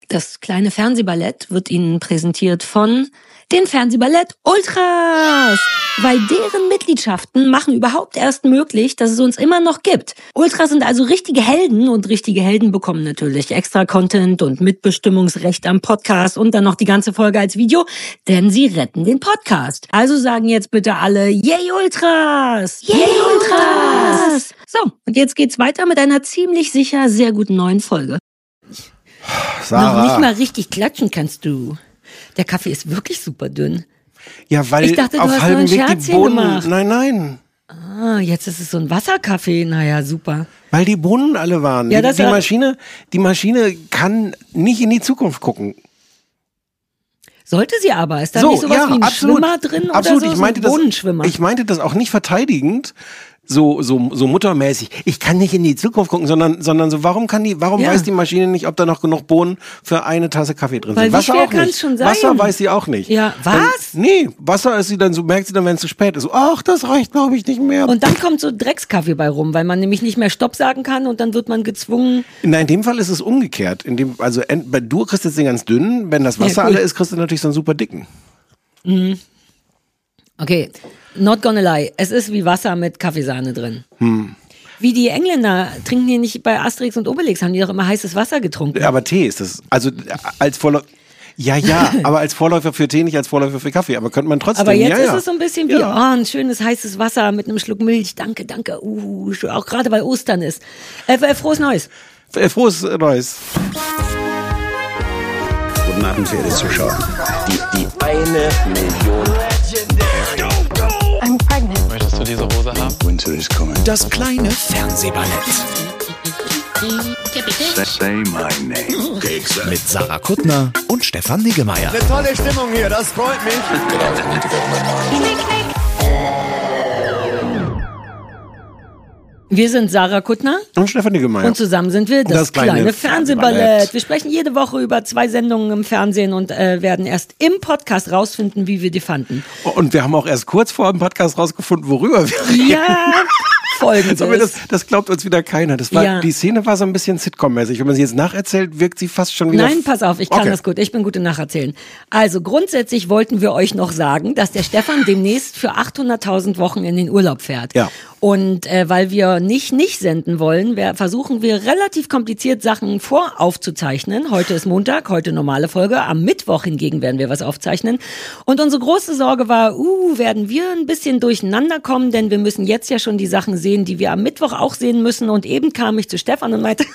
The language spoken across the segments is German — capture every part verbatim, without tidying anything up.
Das kleine Fernsehballett wird Ihnen präsentiert von den Fernsehballett Ultras, weil deren Mitgliedschaften machen überhaupt erst möglich, dass es uns immer noch gibt. Ultras sind also richtige Helden und richtige Helden bekommen natürlich extra Content und Mitbestimmungsrecht am Podcast und dann noch die ganze Folge als Video, denn sie retten den Podcast. Also sagen jetzt bitte alle Yay Ultras! Yay Ultras! So, und jetzt geht's weiter mit einer ziemlich sicher sehr guten neuen Folge. Sarah. Noch nicht mal richtig klatschen kannst du. Der Kaffee ist wirklich super dünn. Ja, weil ich dachte, du auf hast halbem nur ein Weg die Scherzchen Bohnen. gemacht. Nein, nein. Ah, jetzt ist es so ein Wasserkaffee. Naja, super. Weil die Bohnen alle waren. Ja, die, das die war- Maschine, die Maschine kann nicht in die Zukunft gucken. Sollte sie aber. Ist da So, nicht sowas ja, wie ein absolut. Schwimmer drin Absolut. oder so? Ich So meinte ein das, Bodenschwimmer. ich meinte das auch nicht verteidigend. So, so, so muttermäßig. Ich kann nicht in die Zukunft gucken, sondern, sondern so, warum kann die, warum Ja. weiß die Maschine nicht, ob da noch genug Bohnen für eine Tasse Kaffee drin Weil sind? wie Wasser schwer auch nicht. kann's schon sein? Wasser weiß sie auch nicht. Ja, Dann, was? nee, Wasser ist sie dann so, merkt sie dann, wenn es zu spät ist. So, ach, das reicht, glaube ich, nicht mehr. Und dann kommt so Dreckskaffee bei rum, weil man nämlich nicht mehr Stopp sagen kann und dann wird man gezwungen. Nein, in dem Fall ist es umgekehrt. In dem, also, ent- bei- du kriegst jetzt den ganz dünnen, wenn das Wasser Ja, cool. alle ist, kriegst du natürlich so einen super dicken. Okay, not gonna lie. Es ist wie Wasser mit Kaffeesahne drin. Hm. Wie die Engländer trinken die nicht bei Asterix und Obelix, haben die doch immer heißes Wasser getrunken. Aber Tee ist das, also, als Vorläufer, ja, ja, aber als Vorläufer für Tee, nicht als Vorläufer für Kaffee. Aber könnte man trotzdem, Aber jetzt ja, ist ja. es so ein bisschen wie, Ja. oh, ein schönes heißes Wasser mit einem Schluck Milch. Danke, danke. Uh, schön. Auch gerade weil Ostern ist. Äh, äh, frohes Neues. Äh, Frohes Neues. Guten Abend, verehrte Zuschauer. Die, die eine Million. I'm pregnant. Möchtest du diese Hose haben? Winter is coming. Das kleine Fernsehballett Say my name. mit Sarah Kuttner und Stefan Niggemeier. Eine tolle Stimmung hier, das freut mich. Wir sind Sarah Kuttner Und Stefan Niggemeier. und zusammen sind wir das, Das kleine kleine, Fernsehballett. Fernsehballett. Wir sprechen jede Woche über zwei Sendungen im Fernsehen und äh, werden erst im Podcast rausfinden, wie wir die fanden. Und wir haben auch erst kurz vor dem Podcast rausgefunden, worüber wir reden. Ja, folgendes. Aber das, das glaubt uns wieder keiner. Das war, Ja. Die Szene war so ein bisschen Sitcom-mäßig. Wenn man sie jetzt nacherzählt, wirkt sie fast schon wieder... Nein, pass auf, ich kann Okay. das gut. Ich bin gut im Nacherzählen. Also grundsätzlich wollten wir euch noch sagen, dass der Stefan demnächst für achthunderttausend Wochen in den Urlaub fährt. Ja. Und äh, weil wir nicht nicht senden wollen, wir, versuchen wir relativ kompliziert Sachen voraufzuzeichnen. Heute ist Montag, heute normale Folge. Am Mittwoch hingegen werden wir was aufzeichnen. Und unsere große Sorge war, uh, werden wir ein bisschen durcheinander kommen, denn wir müssen jetzt ja schon die Sachen sehen, die wir am Mittwoch auch sehen müssen. Und eben kam ich zu Stefan und meinte,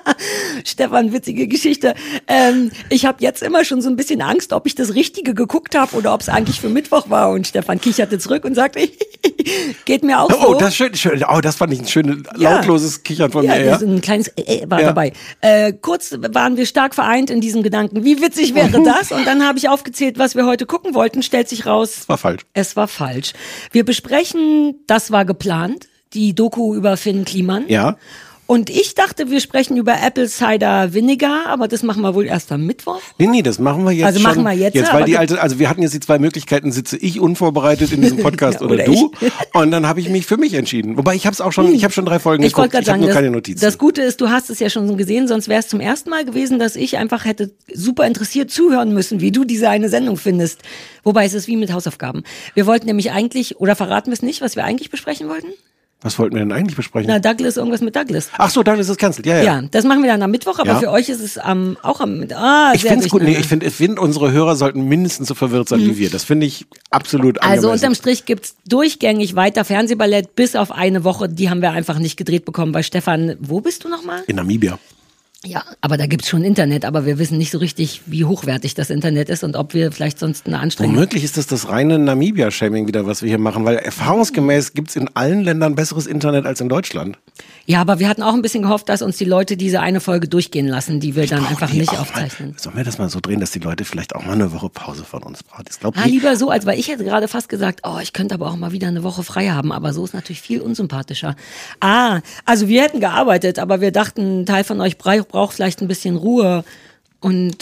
Stefan, witzige Geschichte. Ähm, ich habe jetzt immer schon so ein bisschen Angst, ob ich das Richtige geguckt habe oder ob es eigentlich für Mittwoch war. Und Stefan kicherte zurück und sagte, geht mir auch so. Oh, das, schön, schön. Oh, das fand ich ein schönes, Ja. lautloses Kichern von Ja, mir. Ja? so ein kleines äh, war Ja. dabei. Äh, kurz waren wir stark vereint in diesem Gedanken. Wie witzig wäre das? Und dann habe ich aufgezählt, was wir heute gucken wollten. Stellt sich raus, War falsch. es war falsch. Wir besprechen, das war geplant, die Doku über Finn Kliman. Ja. Und ich dachte, wir sprechen über Apple Cider Vinegar, aber das machen wir wohl erst am Mittwoch. Nee, nee, das machen wir jetzt Also schon. machen wir jetzt, Jetzt, aber weil die ge- alte, also wir hatten jetzt die zwei Möglichkeiten, sitze ich unvorbereitet in diesem Podcast Ja, oder, oder du. ich. Und dann habe ich mich für mich entschieden. Wobei ich habe es auch schon, ich habe schon drei Folgen Ich wollte geguckt. gerade Ich habe sagen, nur keine das, Notizen. das Gute ist, du hast es ja schon gesehen, sonst wäre es zum ersten Mal gewesen, dass ich einfach hätte super interessiert zuhören müssen, wie du diese eine Sendung findest. Wobei es ist wie mit Hausaufgaben. Wir wollten nämlich eigentlich, oder verraten wir es nicht, was wir eigentlich besprechen wollten? Was wollten wir denn eigentlich besprechen? Na, Douglas, irgendwas mit Douglas. Ach so, dann ist es cancelled. Ja, ja. Ja, das machen wir dann am Mittwoch, aber Ja. für euch ist es am, auch am, ah, Ich sehr finde es gut. Nee, durcheinander. ich finde, ich finde, unsere Hörer sollten mindestens so verwirrt sein wie wir. Das finde ich absolut Also angemessen. unterm Strich gibt's durchgängig weiter Fernsehballett, bis auf eine Woche, die haben wir einfach nicht gedreht bekommen, weil Stefan, wo bist du nochmal? In Namibia. Ja, aber da gibt's schon Internet, aber wir wissen nicht so richtig, wie hochwertig das Internet ist und ob wir vielleicht sonst eine Anstrengung. Womöglich ist das das reine Namibia-Shaming wieder, was wir hier machen, weil erfahrungsgemäß gibt's in allen Ländern besseres Internet als in Deutschland. Ja, aber wir hatten auch ein bisschen gehofft, dass uns die Leute diese eine Folge durchgehen lassen, die wir dann einfach Die nicht auch aufzeichnen. Mal, sollen wir das mal so drehen, dass die Leute vielleicht auch mal eine Woche Pause von uns brauchen? Ich glaube, Ah, lieber so, als weil ich hätte gerade fast gesagt, oh, ich könnte aber auch mal wieder eine Woche frei haben, aber so ist natürlich viel unsympathischer. Ah, also wir hätten gearbeitet, aber wir dachten, ein Teil von euch bra- braucht vielleicht ein bisschen Ruhe und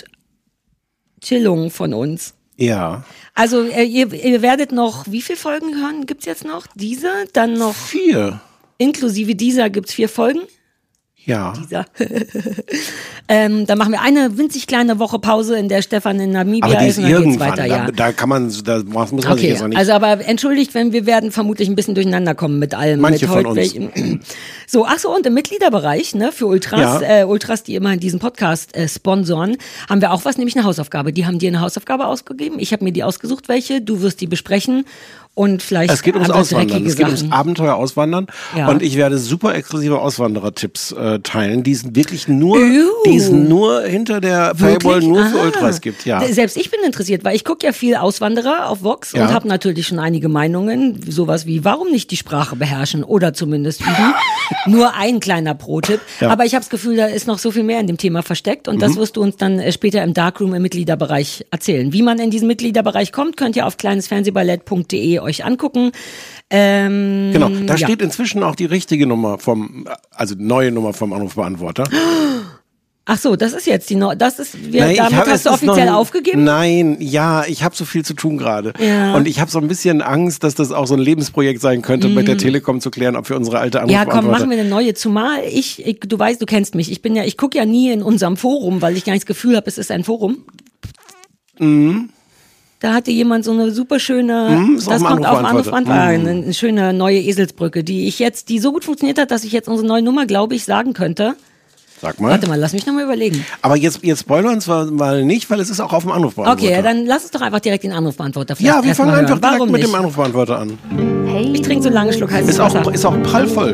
Chillung von uns. ja. Also äh, ihr, ihr werdet noch, wie viele Folgen hören gibt's jetzt noch? Diese, dann noch Vier. inklusive dieser gibt's vier Folgen. Ja. Dieser. ähm, dann machen wir eine winzig kleine Woche Pause, in der Stefan in Namibia Aber die ist ist und dann geht's irgendwann, weiter. da, Ja. da kann man, da muss man sich Okay, jetzt auch nicht... also aber entschuldigt, wenn wir werden vermutlich ein bisschen durcheinander kommen mit allem. Manche mit von heute uns. welchen- So, ach so, und im Mitgliederbereich, ne, für Ultras, Ja. äh, Ultras, die immer diesen Podcast äh, sponsoren, haben wir auch was, nämlich eine Hausaufgabe. Die haben dir eine Hausaufgabe ausgegeben. Ich habe mir die ausgesucht, welche. Du wirst die besprechen und vielleicht Es geht ums andere Auswandern, dreckige es geht Sachen. ums Abenteuer Auswandern Ja. und ich werde super exklusive Auswanderer-Tipps äh, teilen, die es wirklich nur, Uh. die es nur hinter der Paywall Wirklich? nur für Aha. Ultras gibt. Ja. Selbst ich bin interessiert, weil ich gucke ja viel Auswanderer auf Vox Ja. und habe natürlich schon einige Meinungen, sowas wie, warum nicht die Sprache beherrschen oder zumindest üben. Nur ein kleiner Pro-Tipp. Ja. Aber ich habe das Gefühl, da ist noch so viel mehr in dem Thema versteckt und das Mhm. wirst du uns dann äh, später im Darkroom im Mitgliederbereich erzählen. Wie man in diesen Mitgliederbereich kommt, könnt ihr auf kleinesfernsehballett punkt de euch angucken. Ähm, Genau, da ja. steht inzwischen auch die richtige Nummer vom, also neue Nummer vom Anrufbeantworter. Ach so, das ist jetzt die Neu das ist wir, Nein, ich damit hab- es hast du ist offiziell noch- aufgegeben? Nein, ja, ich habe so viel zu tun gerade. Ja. Und ich habe so ein bisschen Angst, dass das auch so ein Lebensprojekt sein könnte, mit der Telekom zu klären, ob wir unsere alte Ja, Anrufbeantworter... komm, machen wir eine neue. Zumal ich, ich, du weißt, du kennst mich. Ich bin ja, ich gucke ja nie in unserem Forum, weil ich gar nicht das Gefühl habe, es ist ein Forum. Mhm. Da hatte jemand so eine super schöne, Mhm, ist das auf dem kommt auf dem Anrufbeantworter. Anrufbeantworter, eine, eine schöne neue Eselsbrücke, die ich jetzt, die so gut funktioniert hat, dass ich jetzt unsere neue Nummer, glaube ich, sagen könnte. Sag mal. Warte mal, lass mich nochmal überlegen. Aber jetzt, jetzt spoilern wir uns mal nicht, weil es ist auch auf dem Anrufbeantworter. Okay, ja, dann lass uns doch einfach direkt den Anrufbeantworter vielleicht Ja, wir erst fangen mal einfach hören. direkt Warum mit nicht? dem Anrufbeantworter an. Ich trinke so lange Schluck heißes Ist auch, Wasser. ist auch prallvoll.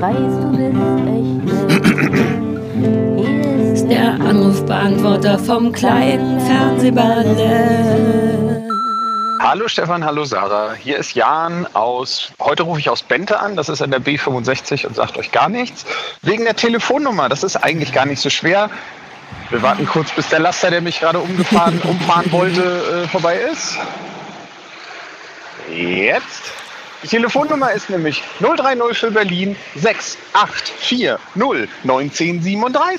Das ist der Anrufbeantworter vom kleinen Fernsehballett. Hallo Stefan, hallo Sarah. Hier ist Jan aus, heute rufe ich aus Bente an, das ist an der B fünfundsechzig und sagt euch gar nichts. Wegen der Telefonnummer, das ist eigentlich gar nicht so schwer. Wir warten kurz, bis der Laster, der mich gerade umgefahren, umfahren wollte, äh, vorbei ist. Jetzt. Die Telefonnummer ist nämlich null drei null für Berlin sechs acht vier null eins neun sieben drei.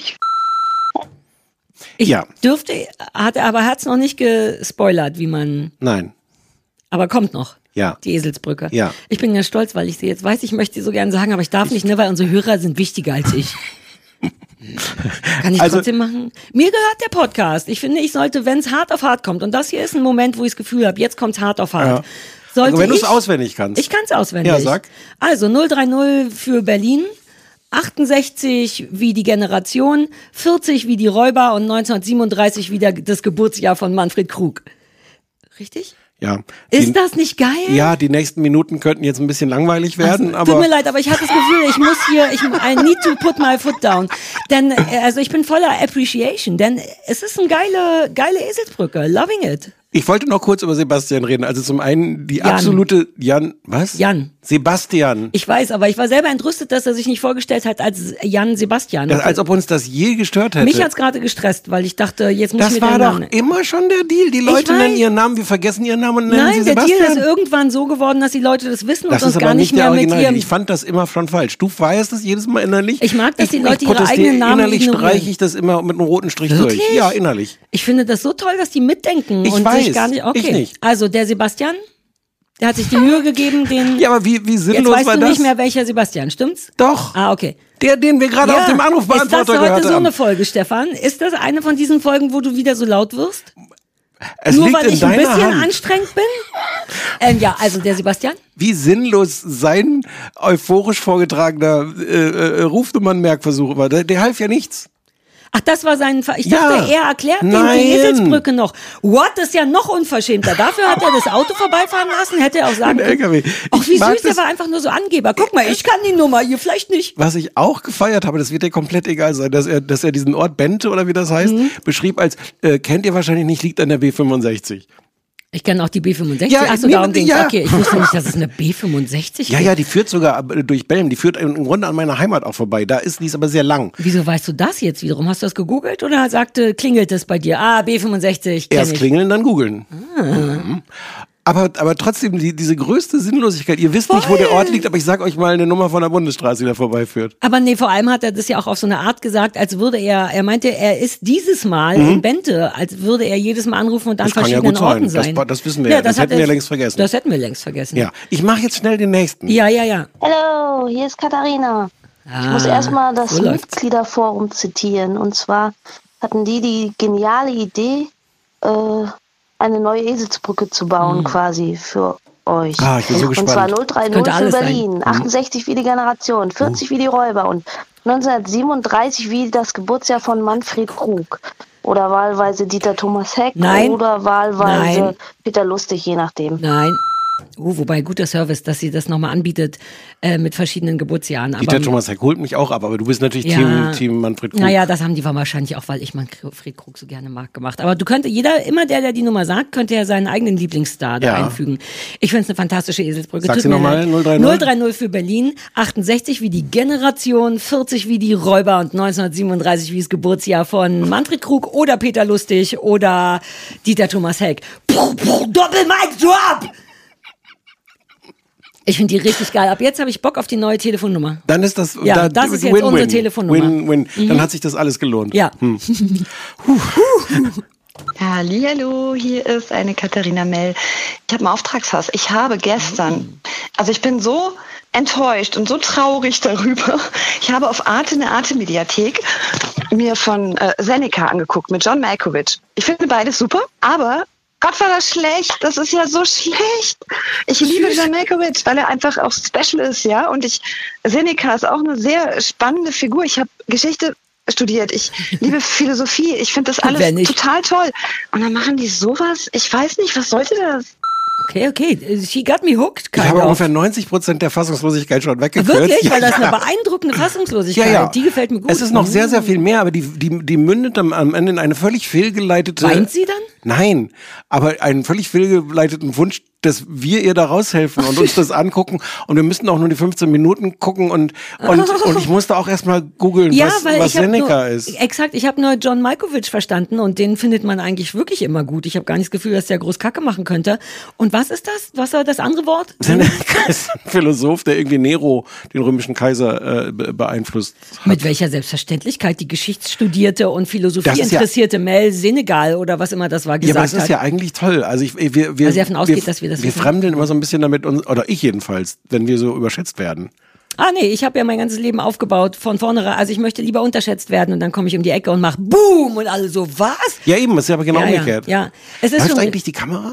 Ich Ja. dürfte, hat er aber hat's noch nicht gespoilert, wie man, Nein. aber kommt noch. Ja. Die Eselsbrücke. Ja. Ich bin ganz stolz, weil ich sie jetzt weiß, ich möchte sie so gerne sagen, aber ich darf nicht, ne, weil unsere Hörer sind wichtiger als ich. Kann ich Also- trotzdem machen? Mir gehört der Podcast. Ich finde, ich sollte, wenn es hart auf hart kommt, und das hier ist ein Moment, wo ich das Gefühl habe, jetzt kommt's hart auf hart. Ja. Sollte Also wenn du es ich- auswendig kannst. Ich kann es auswendig. Ja, sag. Also null drei null für Berlin, achtundsechzig wie die Generation, vierzig wie die Räuber und neunzehnhundertsiebenunddreißig wie der, das Geburtsjahr von Manfred Krug. Richtig? Ja. Ist Die- das nicht geil? Ja, die nächsten Minuten könnten jetzt ein bisschen langweilig werden, Also, tut aber mir leid, aber ich hatte das Gefühl, ich muss hier, ich I need to put my foot down. Denn, äh, also ich bin voller Appreciation, denn es ist eine geile, geile Eselsbrücke. Loving it. ich wollte noch kurz über Sebastian reden. Also zum einen die Jan. absolute Jan, was? Jan. Sebastian. Ich weiß, aber ich war selber entrüstet, dass er sich nicht vorgestellt hat als Jan Sebastian. Das, als ob uns das je gestört hätte. Mich hat's gerade gestresst, weil ich dachte, jetzt muss ich das mir war den doch Namen. immer schon der Deal. Die Leute weiß. nennen ihren Namen, wir vergessen ihren Namen und nennen Nein, sie der Sebastian. Deal ist irgendwann so geworden, dass die Leute das wissen das und uns ist aber gar nicht nicht der mehr mit Original. ihrem... Ich fand das immer schon falsch. Du feierst das jedes Mal innerlich. Ich mag, dass die Leute ihre protestiere. eigenen Namen Innerlich ignorieren. streiche ich das immer mit einem roten Strich Wirklich? durch. Ja, innerlich. Ich finde das so toll, dass die mitdenken Ich und weiß, sich gar nicht... Okay, ich nicht. also der Sebastian, der hat sich die Mühe gegeben, den... Ja, aber wie, wie Jetzt sinnlos weißt war du das? nicht mehr, welcher Sebastian, stimmt's? Doch. Ah, okay. Der, den wir gerade auf dem ist Anrufbeantworter das heute gehört so haben. eine Folge, Stefan? Ist das eine von diesen Folgen, wo du wieder so laut wirst? Es Nur liegt weil in ich ein deiner bisschen Hand. anstrengend bin? Ähm, ja, also der Sebastian. Wie sinnlos sein euphorisch vorgetragener äh, äh, Rufnummernmerkversuch war. Der, der half ja nichts. Ach, das war sein... Ver ich Ja. dachte, er erklärt dem Nein. die Eselsbrücke noch. What? Das ist ja noch unverschämter. Dafür hat er das Auto vorbeifahren lassen, hätte er auch sagen Ein können. L K W. Ach, wie Ich mag süß, der das- war einfach nur so Angeber. Guck mal, ich kann die Nummer, ihr vielleicht nicht. Was ich auch gefeiert habe, das wird dir komplett egal sein, dass er, dass er diesen Ort Bente oder wie das heißt, Mhm. beschrieb als, äh, kennt ihr wahrscheinlich nicht, liegt an der B fünfundsechzig. Ich kenne auch die B fünfundsechzig. Ja, Ach so, nee, darum ging's. ja. Okay, ich wusste nicht, dass es eine B fünfundsechzig Ja, gibt. ja, die führt sogar äh, durch Belm, die führt im Grunde an meiner Heimat auch vorbei. Da ist die ist aber sehr lang. Wieso weißt du das jetzt wiederum? Hast du das gegoogelt oder sagte, klingelt es bei dir? Ah, B fünfundsechzig, kenn Erst ich. klingeln, dann googeln. Mhm. Aber, aber trotzdem, die, diese größte Sinnlosigkeit, ihr wisst nicht, wo der Ort liegt, aber ich sag euch mal eine Nummer von der Bundesstraße, die da vorbeiführt. Aber nee, vor allem hat er das ja auch auf so eine Art gesagt, als würde er, er meinte, er ist dieses Mal in Bente, als würde er jedes Mal anrufen und an Mhm. Das kann ja verschiedenen gut sein. Orten Das sein. war- das wissen wir ja. Das hat hätten er- wir längst vergessen. Das hätten wir längst vergessen. Ja, ich mache jetzt schnell den nächsten. Ja, ja, ja. Hallo, hier ist Katharina. Ah, ich muss erstmal das so läuft's. Mitgliederforum zitieren. Und zwar hatten die die geniale Idee, äh, eine neue Eselsbrücke zu bauen, Mhm. quasi für euch. Ah, ich bin so Und gespannt. zwar null drei null Könnte für alles sein. Berlin, achtundsechzig wie die Generation, vierzig wie die Räuber und neunzehnhundertsiebenunddreißig wie das Geburtsjahr von Manfred Krug. Oder wahlweise Dieter Thomas Heck Nein. oder wahlweise Nein. Peter Lustig, je nachdem. Nein. Oh, wobei guter Service, dass sie das nochmal anbietet äh, mit verschiedenen Geburtsjahren. Aber, Dieter Thomas Heck holt mich auch ab, aber du bist natürlich Ja. Team, Team Manfred Krug. Naja, das haben die wahrscheinlich auch, weil ich Manfred Krug so gerne mag, gemacht. Aber du könntest, jeder, immer der, der die Nummer sagt, könnte ja seinen eigenen Lieblingsstar da Ja. einfügen. Ich finde es eine fantastische Eselsbrücke. Sag Tut sie mir noch mal, leid. null drei null. null drei null für Berlin, achtundsechzig wie die Generation, vierzig wie die Räuber und neunzehnhundertsiebenunddreißig wie das Geburtsjahr von Manfred Krug oder Peter Lustig oder Dieter Thomas Heck. Puh, puh, Doppel-Mic Drop! Ich finde die richtig geil. Ab jetzt habe ich Bock auf die neue Telefonnummer. Dann ist das, Ja, da, das ist jetzt win, unsere win. Telefonnummer. Win, win. Dann hat sich das alles gelohnt. Ja. Hallihallo, hier ist eine Katharina Mell. Ich habe ein Auftragshaus. Ich habe gestern, also ich bin so enttäuscht und so traurig darüber. Ich habe auf Arte eine Arte-Mediathek mir von äh, Seneca angeguckt mit John Malkovich. Ich finde beides super, aber Gott, war das schlecht. Das ist ja so schlecht. Ich liebe John Malkovich, weil er einfach auch special ist, ja. Und ich, Seneca ist auch eine sehr spannende Figur. Ich habe Geschichte studiert. Ich liebe Philosophie. Ich finde das alles Wer nicht? total toll. Und dann machen die sowas. Ich weiß nicht, was sollte das? Okay, okay. She got me hooked. Ich kind habe of. ungefähr neunzig Prozent der Fassungslosigkeit schon weggekürzt. Wirklich? Ja, Weil das ja. eine beeindruckende Fassungslosigkeit. Ja, ja. Die gefällt mir gut. Es ist noch sehr, sehr viel mehr, aber die, die, die mündet am, am Ende in eine völlig fehlgeleitete... Weint sie dann? Nein, aber einen völlig fehlgeleiteten Wunsch, dass wir ihr da raushelfen und uns das angucken. Und wir müssten auch nur die fünfzehn Minuten gucken. Und, und, und ich musste auch erstmal googeln, Ja, was, weil was ich hab Seneca nur, ist. Exakt, ich habe nur John Malkovich verstanden und den findet man eigentlich wirklich immer gut. Ich habe gar nicht das Gefühl, dass der groß Kacke machen könnte. Und was ist das? Was war das andere Wort? Seneca ist ein Philosoph, der irgendwie Nero, den römischen Kaiser, äh, be- beeinflusst hat. Mit welcher Selbstverständlichkeit die Geschichtsstudierte und Philosophie Das ist ja- interessierte Mel Senegal oder was immer das war Ja, gesagt aber es ist hat. ja eigentlich toll. Also ich, wir, wir, Weil sie davon ausgeht, dass wir das wir wissen. fremdeln immer so ein bisschen damit, uns, oder ich jedenfalls, wenn wir so überschätzt werden. Ah nee, ich habe ja mein ganzes Leben aufgebaut von vornherein. Also ich möchte lieber unterschätzt werden und dann komme ich um die Ecke und mache Boom und alle so, was? Ja, eben, das ist ja aber genau Ja, ja, umgekehrt. ja. Es ist Läuft schon, eigentlich die Kamera?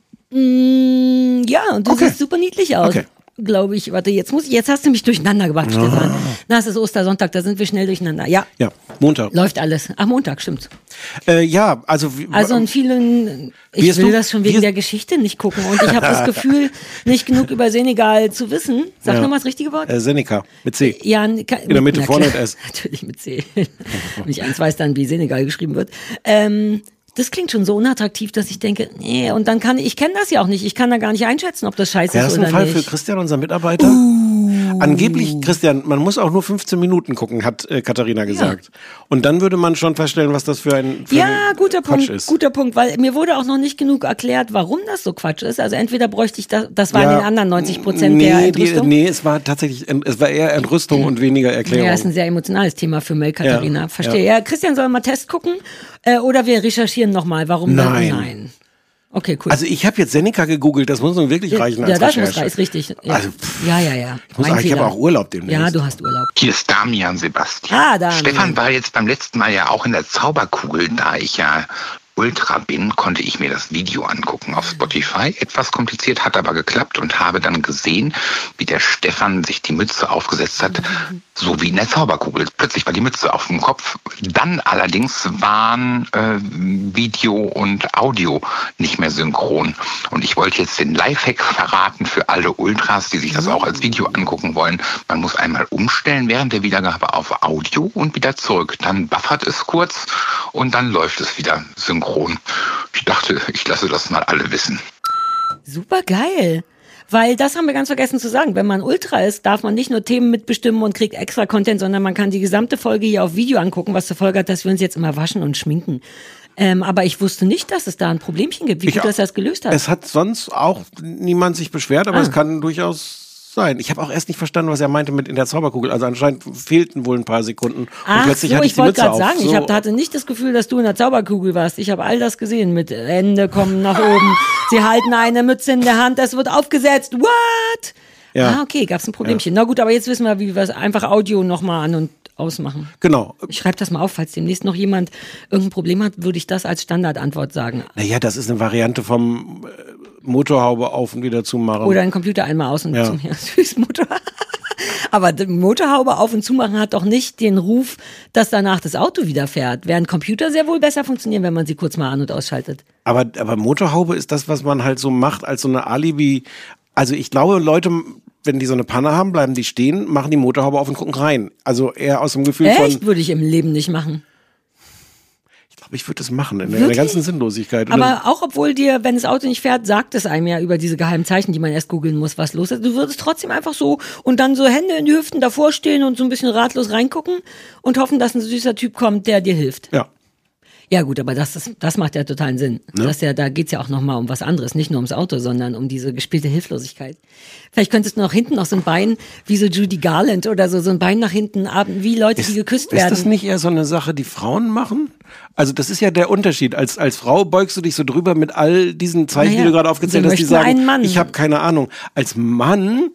Mm, ja, und du Okay. siehst super niedlich aus. Okay. Glaube ich. Warte, jetzt muss ich, jetzt hast du mich durcheinander gebracht, Stefan. Na, es ist Ostersonntag, da sind wir schnell durcheinander. Ja, Ja, Montag. läuft alles. Ach, Montag, stimmt. Äh, ja, also... wie- Also in vielen, Wie ich hast will du- das schon wie wegen hast- der Geschichte nicht gucken und ich habe das Gefühl, nicht genug über Senegal zu wissen. Sag Ja. nochmal das richtige Wort. Äh, Seneca, mit C. Ja, in der Mitte, vorne und S. Natürlich mit C. Nicht eins weiß dann, wie Senegal geschrieben wird. Ähm, das klingt schon so unattraktiv, dass ich denke, nee, und dann kann ich, ich kenne das ja auch nicht, ich kann da gar nicht einschätzen, ob das scheiße Wäre ist das oder ein Fall nicht. für Christian, unser Mitarbeiter? Angeblich, Christian, man muss auch nur fünfzehn Minuten gucken, hat äh, Katharina gesagt. Und dann würde man schon feststellen, was das für ein, für Ja, ein guter Quatsch Punkt, ist. guter Punkt, weil mir wurde auch noch nicht genug erklärt, warum das so Quatsch ist. Also entweder bräuchte ich das, das war in den anderen neunzig Prozent nee, der die, Entrüstung. nee, es war tatsächlich, ent- es war eher Entrüstung und weniger Erklärung. Ja, ist ein sehr emotionales Thema für Mel Katharina. Ja, Verstehe. Ja. Christian soll mal Test gucken äh, oder wir recherchieren nochmal, warum dann- Nein. nein. Okay, cool. Also ich habe jetzt Seneca gegoogelt, das muss nun wirklich reichen als ja, das muss Recherche. reichen, ist richtig. Ja, Also, pff, ja, ja. ja. Ich muss Mein sagen, ich habe Fehler. auch Urlaub demnächst. Ja, du hast Urlaub. Hier ist Damian Sebastian. Ah, Damian. Stefan war jetzt beim letzten Mal ja auch in der Zauberkugel, da ich ja Ultra bin, konnte ich mir das Video angucken auf Spotify. Etwas kompliziert, hat aber geklappt und habe dann gesehen, wie der Stefan sich die Mütze aufgesetzt hat, so wie in der Zauberkugel. Plötzlich war die Mütze auf dem Kopf. Dann allerdings waren äh, Video und Audio nicht mehr synchron. Und ich wollte jetzt den Lifehack verraten für alle Ultras, die sich das auch als Video angucken wollen. Man muss einmal umstellen während der Wiedergabe auf Audio und wieder zurück. Dann buffert es kurz und dann läuft es wieder synchron. Ich dachte, ich lasse das mal alle wissen. Super geil. Weil das haben wir ganz vergessen zu sagen. Wenn man Ultra ist, darf man nicht nur Themen mitbestimmen und kriegt extra Content, sondern man kann die gesamte Folge hier auf Video angucken, was zur Folge hat, dass wir uns jetzt immer waschen und schminken. Ähm, aber ich wusste nicht, dass es da ein Problemchen gibt, wie Ich gut auch. dass er das gelöst hat. Es hat sonst auch niemand sich beschwert, aber Ah. es kann durchaus sein. Ich habe auch erst nicht verstanden, was er meinte mit in der Zauberkugel. Also anscheinend fehlten wohl ein paar Sekunden. Und Ach plötzlich so, hatte ich ich die wollte Mütze gerade auf. sagen, so. ich hab, hatte nicht das Gefühl, dass du in der Zauberkugel warst. Ich habe all das gesehen mit Hände kommen nach oben. Sie halten eine Mütze in der Hand, es wird aufgesetzt. What? Ja. Ah, okay, gab's ein Problemchen. Ja. Na gut, aber jetzt wissen wir, wie wir es einfach Audio nochmal an und ausmachen. Genau. Ich schreibe das mal auf, falls demnächst noch jemand irgendein Problem hat, würde ich das als Standardantwort sagen. Naja, das ist eine Variante vom äh, Motorhaube auf und wieder zumachen. Oder einen Computer einmal aus und ja. zu. Ja, süß, Motor. Aber die Motorhaube auf und zumachen hat doch nicht den Ruf, dass danach das Auto wieder fährt. Während Computer sehr wohl besser funktionieren, wenn man sie kurz mal an- und ausschaltet. Aber, aber Motorhaube ist das, was man halt so macht, als so eine Alibi. Also ich glaube, Leute, wenn die so eine Panne haben, bleiben die stehen, machen die Motorhaube auf und gucken rein. Also eher aus dem Gefühl Echt? von... Echt? Würde ich im Leben nicht machen. Ich glaube, ich würde das machen, in der, in der ganzen Sinnlosigkeit. Und aber dann, auch obwohl dir, wenn das Auto nicht fährt, sagt es einem ja über diese geheimen Zeichen, die man erst googeln muss, was los ist. Du würdest trotzdem einfach so und dann so Hände in die Hüften davor stehen und so ein bisschen ratlos reingucken und hoffen, dass ein süßer Typ kommt, der dir hilft. ja. Ja gut, aber das, das, das macht ja totalen Sinn. Ne? Das ja, da geht's ja auch nochmal um was anderes, nicht nur ums Auto, sondern um diese gespielte Hilflosigkeit. Vielleicht könntest du noch hinten noch so ein Bein, wie so Judy Garland oder so, so ein Bein nach hinten, wie Leute, die geküsst werden. Ist das nicht eher so eine Sache, die Frauen machen? Also das ist ja der Unterschied. Als, als Frau beugst du dich so drüber mit all diesen Zeichen, Naja, die du gerade aufgezählt sie hast, die möchten einen sagen, Mann. ich habe keine Ahnung. Als Mann...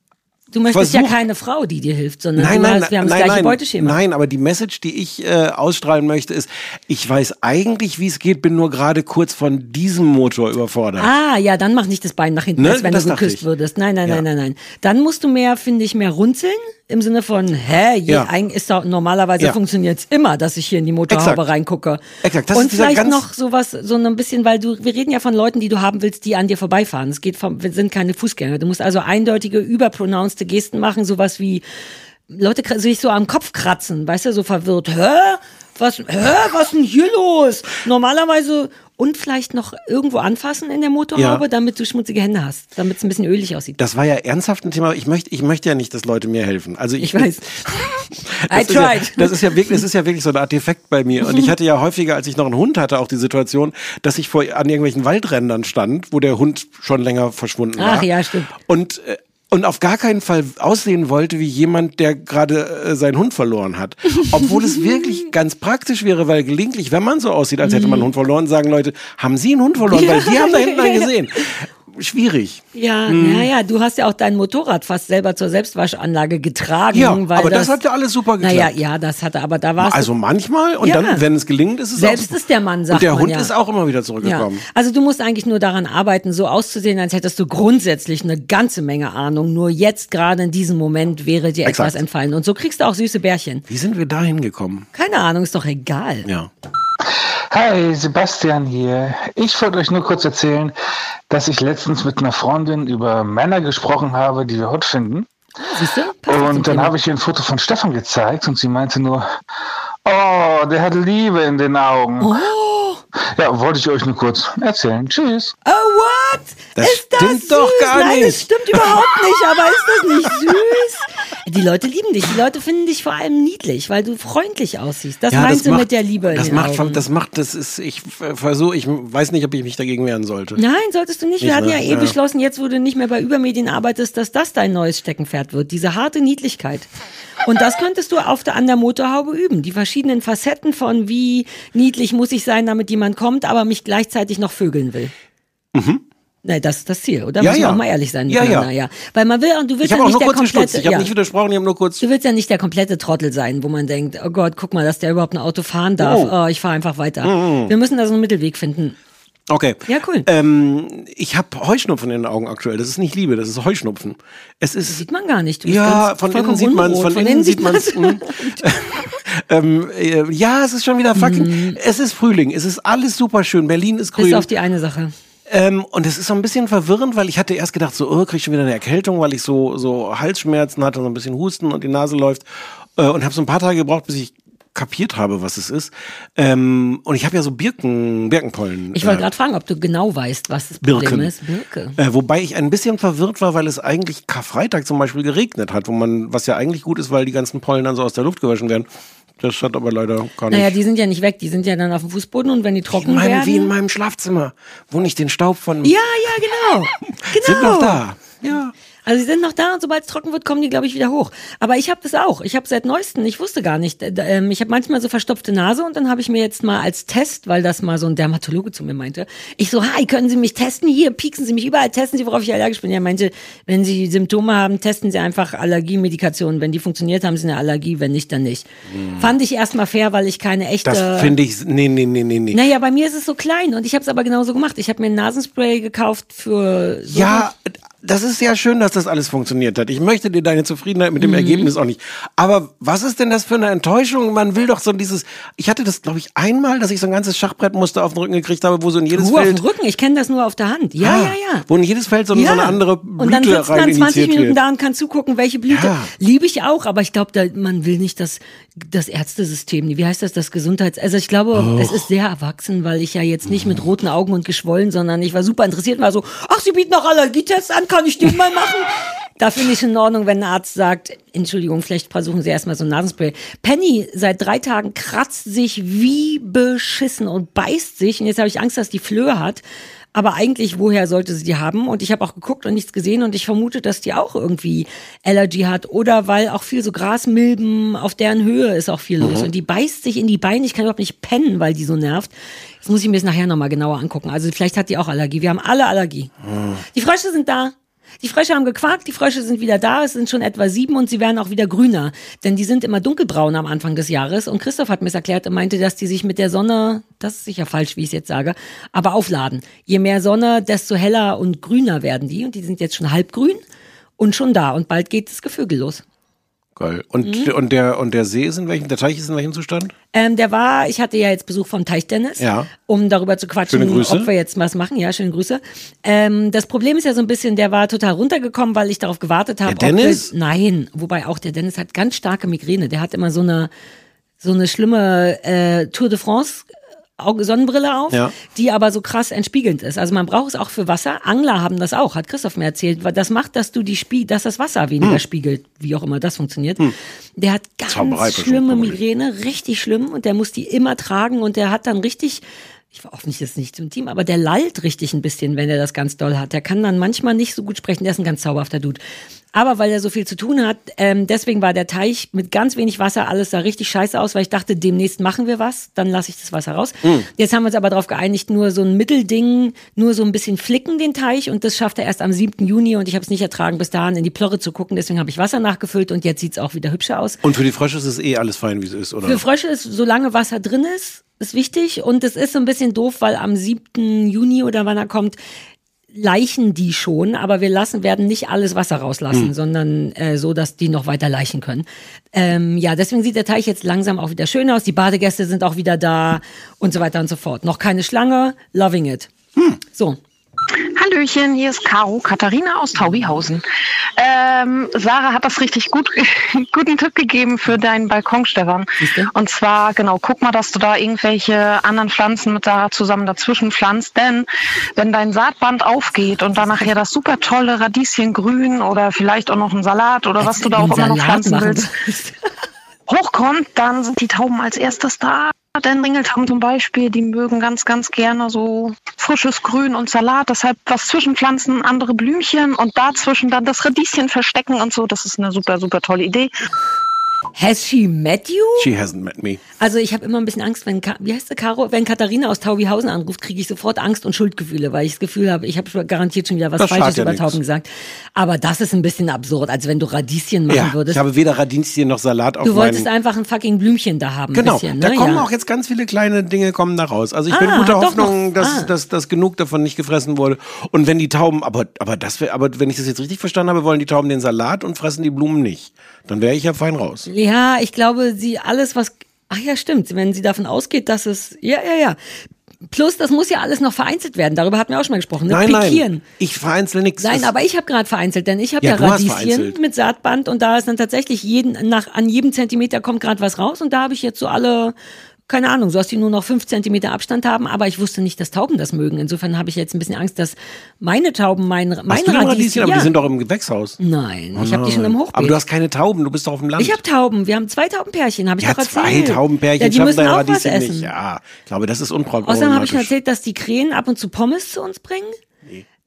Du möchtest Versuch, ja keine Frau, die dir hilft, sondern nein, du nein, hast, wir haben nein, das gleiche nein, Beuteschema. Nein, aber die Message, die ich äh, ausstrahlen möchte, ist, ich weiß eigentlich, wie es geht, bin nur gerade kurz von diesem Motor überfordert. Ah, ja, dann mach nicht das Bein nach hinten, Ne? als wenn Das du dachte geküsst ich. würdest. Nein, nein, Ja. nein, nein, nein. Dann musst du mehr, finde ich, mehr runzeln. Im Sinne von, hä, je, Ja. eigentlich ist doch, normalerweise Ja. funktioniert's immer, dass ich hier in die Motorhaube Exakt. reingucke. Exakt. Das Und ist dieser vielleicht ganz- noch sowas, so ein bisschen, weil du, wir reden ja von Leuten, die du haben willst, die an dir vorbeifahren. Es geht vom, wir sind keine Fußgänger. Du musst also eindeutige, überpronounced Gesten machen, sowas wie, Leute kra- sich so am Kopf kratzen, weißt du, so verwirrt. Hä? Was, hä? Was ist denn hier los? Normalerweise, und vielleicht noch irgendwo anfassen in der Motorhaube, Ja. damit du schmutzige Hände hast, damit es ein bisschen ölig aussieht. Das war ja ernsthaft ein Thema. Ich möchte, ich möchte ja nicht, dass Leute mir helfen. Also ich, Ich weiß. Das I ist ja, tried. das ist ja wirklich, das ist ja wirklich so ein Artefakt bei mir. Und ich hatte ja häufiger, als ich noch einen Hund hatte, auch die Situation, dass ich vor an irgendwelchen Waldrändern stand, wo der Hund schon länger verschwunden war. Ach ja, stimmt. Und äh, und auf gar keinen Fall aussehen wollte wie jemand, der gerade äh, seinen Hund verloren hat. Obwohl es wirklich ganz praktisch wäre, weil gelegentlich, wenn man so aussieht, als hätte man einen Hund verloren, sagen Leute, haben Sie einen Hund verloren? Weil die haben da hinten einen gesehen. Schwierig. Ja, Hm. ja, ja, du hast ja auch dein Motorrad fast selber zur Selbstwaschanlage getragen. Ja, weil aber das, das hat ja alles super geklappt. Naja, ja, das hatte, aber da war es. Also manchmal und Ja. dann, wenn es gelingt, ist es Selbst auch, ist der Mann, sagt und der man Hund ja. ist auch immer wieder Ja. zurückgekommen. Also du musst eigentlich nur daran arbeiten, so auszusehen, als hättest du grundsätzlich eine ganze Menge Ahnung. Nur jetzt gerade in diesem Moment wäre dir Exakt. etwas entfallen. Und so kriegst du auch süße Bärchen. Wie sind wir da hingekommen? Keine Ahnung, ist doch egal. Ja. Hi, Sebastian hier. Ich wollte euch nur kurz erzählen, dass ich letztens mit einer Freundin über Männer gesprochen habe, die wir hot finden. Siehst du? Passt zum Und dann Thema. habe ich ihr ein Foto von Stefan gezeigt und sie meinte nur, oh, der hat Liebe in den Augen. Oh, Ja, wollte ich euch nur kurz erzählen. Tschüss. oh what? Das ist das stimmt süß? doch gar Nein, nicht. das stimmt überhaupt nicht, aber ist das nicht süß? Die Leute lieben dich. Die Leute finden dich vor allem niedlich, weil du freundlich aussiehst. Das Ja, meinst das du macht- mit der Liebe in Das den macht, Augen. das macht, das ist, ich versuche, ich weiß nicht, ob ich mich dagegen wehren sollte. Nein, solltest du nicht. Wir Nicht, hatten ne? ja eh Ja. beschlossen, jetzt wo du nicht mehr bei Übermedien arbeitest, dass das dein neues Steckenpferd wird. Diese harte Niedlichkeit. Und das könntest du auf der, an der Motorhaube üben. Die verschiedenen Facetten von wie niedlich muss ich sein, damit jemand kommt, aber mich gleichzeitig noch vögeln will. Mhm. Nein, das ist das Ziel, oder? Ja, Müssen wir ja. auch mal ehrlich sein Ja, miteinander, ja. ja. Weil man will, du willst Ich ja habe auch nicht nur der kurz gestutzt. komplette, Ich habe ja. nicht widersprochen, ich habe nur kurz. Du willst ja nicht der komplette Trottel sein, wo man denkt, oh Gott, guck mal, dass der überhaupt ein Auto fahren darf. Oh. Oh, ich fahre einfach weiter. Wir müssen da so einen Mittelweg finden. Okay. Ja, cool. Ähm, ich habe Heuschnupfen in den Augen aktuell. Das ist nicht Liebe, das ist Heuschnupfen. Es ist. Sieht man gar nicht. Du bist Ja, ganz von innen vollkommen sieht man es. unrot. Von, innen sieht man es. ähm, äh, ja, es ist schon wieder fucking. Es ist Frühling. Es ist alles super schön. Berlin ist grün. Bis auf die eine Sache. Ähm, und es ist so ein bisschen verwirrend, weil ich hatte erst gedacht, so, oh, krieg ich schon wieder eine Erkältung, weil ich so, so Halsschmerzen hatte, so ein bisschen Husten und die Nase läuft. Äh, und habe so ein paar Tage gebraucht, bis ich kapiert habe, was es ist. Ähm, und ich habe ja so Birken, Birkenpollen. Ich wollte äh, gerade fragen, ob du genau weißt, was das Problem Birken. ist. Birke. Äh, wobei ich ein bisschen verwirrt war, weil es eigentlich Karfreitag zum Beispiel geregnet hat, wo man, was ja eigentlich gut ist, weil die ganzen Pollen dann so aus der Luft gewaschen werden. Das hat aber leider gar nicht. Naja, die sind ja nicht weg, die sind ja dann auf dem Fußboden und wenn die in trocken meinem, werden. wie in meinem Schlafzimmer, wo nicht den Staub von ja, ja, genau. Genau. sind noch da. Ja. Also sie sind noch da und sobald es trocken wird, kommen die, glaube ich, wieder hoch. Aber ich habe das auch. Ich habe seit neuestem, ich wusste gar nicht, äh, ich habe manchmal so verstopfte Nase und dann habe ich mir jetzt mal als Test, weil das mal so ein Dermatologe zu mir meinte, ich so, hi, können Sie mich testen? Hier, pieksen Sie mich überall, testen Sie, worauf ich allergisch bin. Er meinte, wenn Sie Symptome haben, testen Sie einfach Allergiemedikationen. Wenn die funktioniert, haben Sie eine Allergie, wenn nicht, dann nicht. Hm. Fand ich erstmal fair, weil ich keine echte... Das finde ich, nee, nee, nee, nee, nee. Naja, bei mir ist es so klein und ich habe es aber genauso gemacht. Ich habe mir ein Nasenspray gekauft für... So ja, das ist ja schön, dass das alles funktioniert hat. Ich möchte dir deine Zufriedenheit mit dem mhm. Ergebnis auch nicht. Aber was ist denn das für eine Enttäuschung? Man will doch so dieses, ich hatte das, glaube ich, einmal, dass ich so ein ganzes Schachbrettmuster auf den Rücken gekriegt habe, wo so in jedes uh, Feld... auf dem Rücken? Ich kenne das nur auf der Hand. Ja, ah, ja, ja. Wo in jedes Feld so, ja. so eine andere Blüte und dann sitzt man zwanzig Minuten wird. da und kann zugucken, welche Blüte. Ja. Liebe ich auch, aber ich glaube, man will nicht das, das Ärztesystem, wie heißt das, das Gesundheits... Also ich glaube, oh. es ist sehr erwachsen, weil ich ja jetzt nicht mit roten Augen und geschwollen, sondern ich war super interessiert und war so, ach, Sie bieten auch Allergietests an, kann ich den mal machen? Da finde ich in Ordnung, wenn ein Arzt sagt, Entschuldigung, vielleicht versuchen Sie erstmal so ein Nasenspray. Penny seit drei Tagen kratzt sich wie beschissen und beißt sich. Und jetzt habe ich Angst, dass die Flöhe hat. Aber eigentlich, woher sollte sie die haben? Und ich habe auch geguckt und nichts gesehen und ich vermute, dass die auch irgendwie Allergy hat. Oder weil auch viel so Grasmilben, auf deren Höhe ist auch viel los. Mhm. Und die beißt sich in die Beine. Ich kann überhaupt nicht pennen, weil die so nervt. Das muss ich mir jetzt nachher nochmal genauer angucken. Also vielleicht hat die auch Allergie. Wir haben alle Allergie. Mhm. Die Frösche sind da. Die Frösche haben gequakt, die Frösche sind wieder da, es sind schon etwa sieben und sie werden auch wieder grüner, denn die sind immer dunkelbraun am Anfang des Jahres und Christoph hat mir es erklärt und meinte, dass die sich mit der Sonne, das ist sicher falsch, wie ich es jetzt sage, aber aufladen. Je mehr Sonne, desto heller und grüner werden die und die sind jetzt schon halbgrün und schon da und bald geht das Gevögel los. Geil. Und, mhm. und, der, und der See ist in welchem, der Teich ist in welchem Zustand? Ähm, der war, ich hatte ja jetzt Besuch vom Teich-Dennis, ja. um darüber zu quatschen, ob wir jetzt was machen. Ja, schöne Grüße. Ähm, das Problem ist ja so ein bisschen, der war total runtergekommen, weil ich darauf gewartet habe. Der Dennis? Wir, nein, wobei auch der Dennis hat ganz starke Migräne. Der hat immer so eine, so eine schlimme äh, Tour de France Auge Sonnenbrille auf, ja. die aber so krass entspiegelnd ist. Also man braucht es auch für Wasser. Angler haben das auch, hat Christoph mir erzählt. Weil das macht, dass du die Spie dass das Wasser weniger hm. spiegelt, wie auch immer das funktioniert. Hm. Der hat ganz schlimme Migräne, richtig schlimm und der muss die immer tragen und der hat dann richtig, ich war hoffentlich jetzt nicht zum Team, aber der lallt richtig ein bisschen, wenn er das ganz doll hat. Der kann dann manchmal nicht so gut sprechen, der ist ein ganz zauberhafter Dude. Aber weil er so viel zu tun hat, ähm, deswegen war der Teich mit ganz wenig Wasser, alles sah richtig scheiße aus, weil ich dachte, demnächst machen wir was, dann lasse ich das Wasser raus. Mhm. Jetzt haben wir uns aber darauf geeinigt, nur so ein Mittelding, nur so ein bisschen flicken den Teich und das schafft er erst am siebten Juni und ich habe es nicht ertragen, bis dahin in die Plörre zu gucken, deswegen habe ich Wasser nachgefüllt und jetzt sieht's auch wieder hübscher aus. Und für die Frösche ist es eh alles fein, wie es ist, oder? Für Frösche ist, solange Wasser drin ist, ist wichtig und es ist so ein bisschen doof, weil am siebten Juni oder wann er kommt, leichen die schon, aber wir lassen werden nicht alles Wasser rauslassen, hm. sondern äh, so, dass die noch weiter leichen können. Ähm, ja, deswegen sieht der Teich jetzt langsam auch wieder schön aus. Die Badegäste sind auch wieder da und so weiter und so fort. Noch keine Schlange, loving it. Hm. So. Hallöchen, hier ist Caro, Katharina aus Taubihausen. Ähm, Sarah hat das richtig gut, guten Tipp gegeben für deinen Balkon, Stefan. Und zwar, genau, guck mal, dass du da irgendwelche anderen Pflanzen mit Sarah zusammen dazwischen pflanzt, denn wenn dein Saatband aufgeht und dann nachher das super tolle Radieschengrün oder vielleicht auch noch ein Salat oder was du da auch immer noch pflanzen willst, hochkommt, dann sind die Tauben als erstes da. Denn Ringeltauben zum Beispiel, die mögen ganz, ganz gerne so frisches Grün und Salat. Deshalb was zwischenpflanzen, andere Blümchen und dazwischen dann das Radieschen verstecken und so. Das ist eine super, super tolle Idee. Has she met you? She hasn't met me. Also ich habe immer ein bisschen Angst, wenn, Ka- wie heißt sie, Caro? Wenn Katharina aus Taubihausen anruft, kriege ich sofort Angst und Schuldgefühle, weil ich das Gefühl habe, ich habe garantiert schon wieder was das Falsches ja über nix. Tauben gesagt. Aber das ist ein bisschen absurd, als wenn du Radieschen machen ja, würdest. Ich habe weder Radieschen noch Salat auf Du wolltest meinen... einfach ein fucking Blümchen da haben. Genau, bisschen, da ne? kommen ja. auch jetzt ganz viele kleine Dinge kommen da raus. Also ich ah, bin guter Hoffnung, noch. dass, ah. dass, dass genug davon nicht gefressen wurde. Und wenn die Tauben, aber, aber, das wär, aber wenn ich das jetzt richtig verstanden habe, wollen die Tauben den Salat und fressen die Blumen nicht. Dann wäre ich ja fein raus. Ja, ich glaube, sie alles, was... Ach ja, stimmt. Wenn sie davon ausgeht, dass es... Ja, ja, ja. Plus, das muss ja alles noch vereinzelt werden. Darüber hatten wir auch schon mal gesprochen. Ne? Nein, Pikieren. nein, ich vereinzel nichts. Nein, aber ich habe gerade vereinzelt, denn ich habe ja, ja Radieschen mit Saatband und da ist dann tatsächlich jeden, nach, an jedem Zentimeter kommt gerade was raus und da habe ich jetzt so alle... Keine Ahnung, so dass die nur noch fünf Zentimeter Abstand haben, aber ich wusste nicht, dass Tauben das mögen. Insofern habe ich jetzt ein bisschen Angst, dass meine Tauben, mein, meine hast du Radieschen, Radieschen aber ja. die sind doch im Gewächshaus. Nein, oh ich habe die schon im Hochbeet. Aber du hast keine Tauben, du bist doch auf dem Land. Ich habe Tauben, wir haben zwei Taubenpärchen, habe ich ja, doch erzählt. zwei Taubenpärchen ja, die schaffen müssen deine auch Radieschen was essen. nicht. Ja, ich glaube, das ist unproblematisch. Außerdem habe ich schon erzählt, dass die Krähen ab und zu Pommes zu uns bringen. Nee.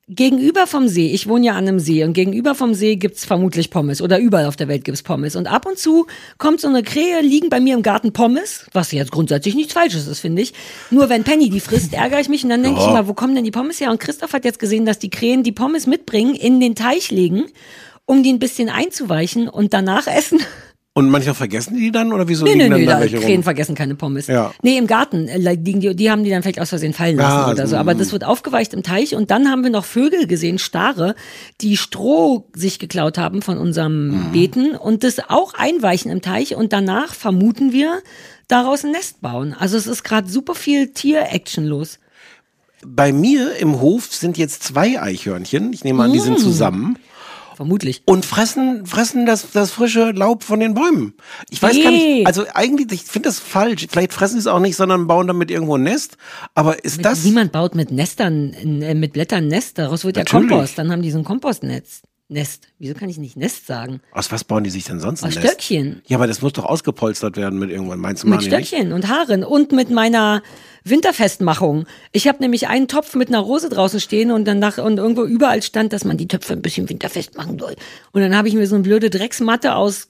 gegenüber vom See, ich wohne ja an einem See und gegenüber vom See gibt's vermutlich Pommes oder überall auf der Welt gibt's Pommes und ab und zu kommt so eine Krähe, liegen bei mir im Garten Pommes, was jetzt grundsätzlich nichts Falsches ist, finde ich. Nur wenn Penny die frisst, ärgere ich mich und dann denke Ja. ich immer, wo kommen denn die Pommes her? Und Christoph hat jetzt gesehen, dass die Krähen die Pommes mitbringen, in den Teich legen, um die ein bisschen einzuweichen und danach essen. Und manchmal vergessen die dann oder wieso Nee, liegen nee, dann nee, da da, welche Krähen rum? vergessen keine Pommes. Ja. Nee, im Garten äh, liegen die, die haben die dann vielleicht aus Versehen fallen lassen Ah, oder so. so, Aber mm. das wird aufgeweicht im Teich und dann haben wir noch Vögel gesehen, Stare, die Stroh sich geklaut haben von unserem Mhm. Beeten und das auch einweichen im Teich und danach vermuten wir daraus ein Nest bauen. Also es ist gerade super viel Tier-Action los. Bei mir im Hof sind jetzt zwei Eichhörnchen. Ich nehme an, die sind Mm. zusammen. Vermutlich. Und fressen, fressen das, das frische Laub von den Bäumen. Ich weiß gar Nee. nicht, also eigentlich, ich finde das falsch. Vielleicht fressen sie es auch nicht, sondern bauen damit irgendwo ein Nest. Aber ist Mit, das... niemand baut mit Nestern, äh, mit Blättern ein Nest. Daraus wird ja Natürlich. Kompost. Dann haben die so ein Kompostnetz. Nest. Wieso kann ich nicht Nest sagen? Aus was bauen die sich denn sonst ein Aus Nest? Stöckchen. Ja, aber das muss doch ausgepolstert werden mit irgendwann, meinst du Mit mal nicht? Stöckchen und Haaren und mit meiner Winterfestmachung. Ich habe nämlich einen Topf mit einer Rose draußen stehen und dann nach, und irgendwo überall stand, dass man die Töpfe ein bisschen winterfest machen soll. Und dann habe ich mir so eine blöde Drecksmatte aus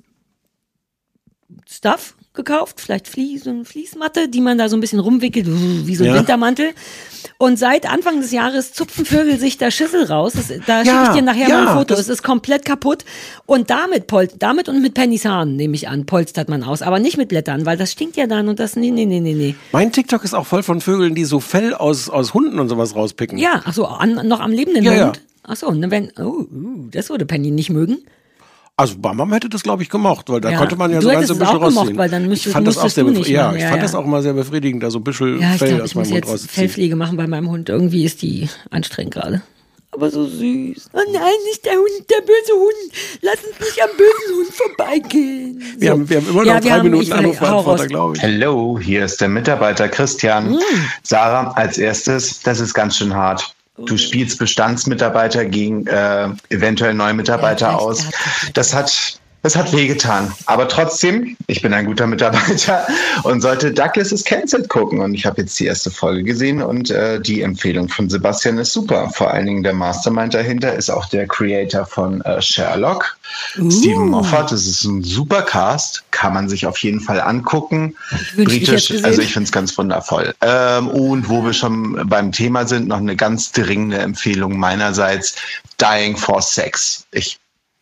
Stuff gekauft, vielleicht Flie, so eine Fließmatte, die man da so ein bisschen rumwickelt, wie so ein Ja. Wintermantel. Und seit Anfang des Jahres zupfen Vögel sich da Schüssel raus. Das, da Ja, schicke ich dir nachher ja, mal ein Foto. das- Es ist komplett kaputt. Und damit, pol- damit und mit Pennys Haaren, nehme ich an, polstert man aus. Aber nicht mit Blättern, weil das stinkt ja dann und das, nee, nee, nee, nee, nee. Mein TikTok ist auch voll von Vögeln, die so Fell aus, aus Hunden und sowas rauspicken. Ja, ach so, an, noch am lebenden Ja, ja. Hund. Ach so, ne, wenn, oh, uh, das würde Penny nicht mögen. Also Bamam hätte das, glaube ich, gemocht, weil da Ja. konnte man ja Du so hättest ganz ein es bisschen auch gemocht, rausziehen. weil dann müsstest- ich fand das auch musstest sehr du befriedigend. nicht Ja, machen. ich Ja, fand ja. das auch immer sehr befriedigend, da so ein bisschen Ja, ich Fell glaube, aus ich muss meinem Mund jetzt rauszuziehen. Fellpflege machen bei meinem Hund. Irgendwie ist die anstrengend gerade. Aber so süß. Oh nein, nicht der Hund, der böse Hund. Lass uns nicht am bösen Hund vorbeigehen. So. Wir, haben, wir haben immer noch Ja, wir drei haben- Minuten ich- hau Anrufbeantworter, raus. glaube ich. Hello, hier ist der Mitarbeiter Christian. Mm. Sarah, als erstes, das ist ganz schön hart. Du spielst Bestandsmitarbeiter gegen äh, eventuell neue Mitarbeiter Ja, aus. recht, er hat recht. Das hat, das hat wehgetan. Aber trotzdem, ich bin ein guter Mitarbeiter und sollte Douglas is Cancelled gucken. Und ich habe jetzt die erste Folge gesehen und äh, die Empfehlung von Sebastian ist super. Vor allen Dingen der Mastermind dahinter ist auch der Creator von äh, Sherlock, Uh. Stephen Moffat. Das ist ein super Cast, kann man sich auf jeden Fall angucken. Ich wünschte, ich hätte Britisch, gesehen. also ich finde es ganz wundervoll. Ähm, und wo wir schon beim Thema sind, noch eine ganz dringende Empfehlung meinerseits, Dying for Sex. Ich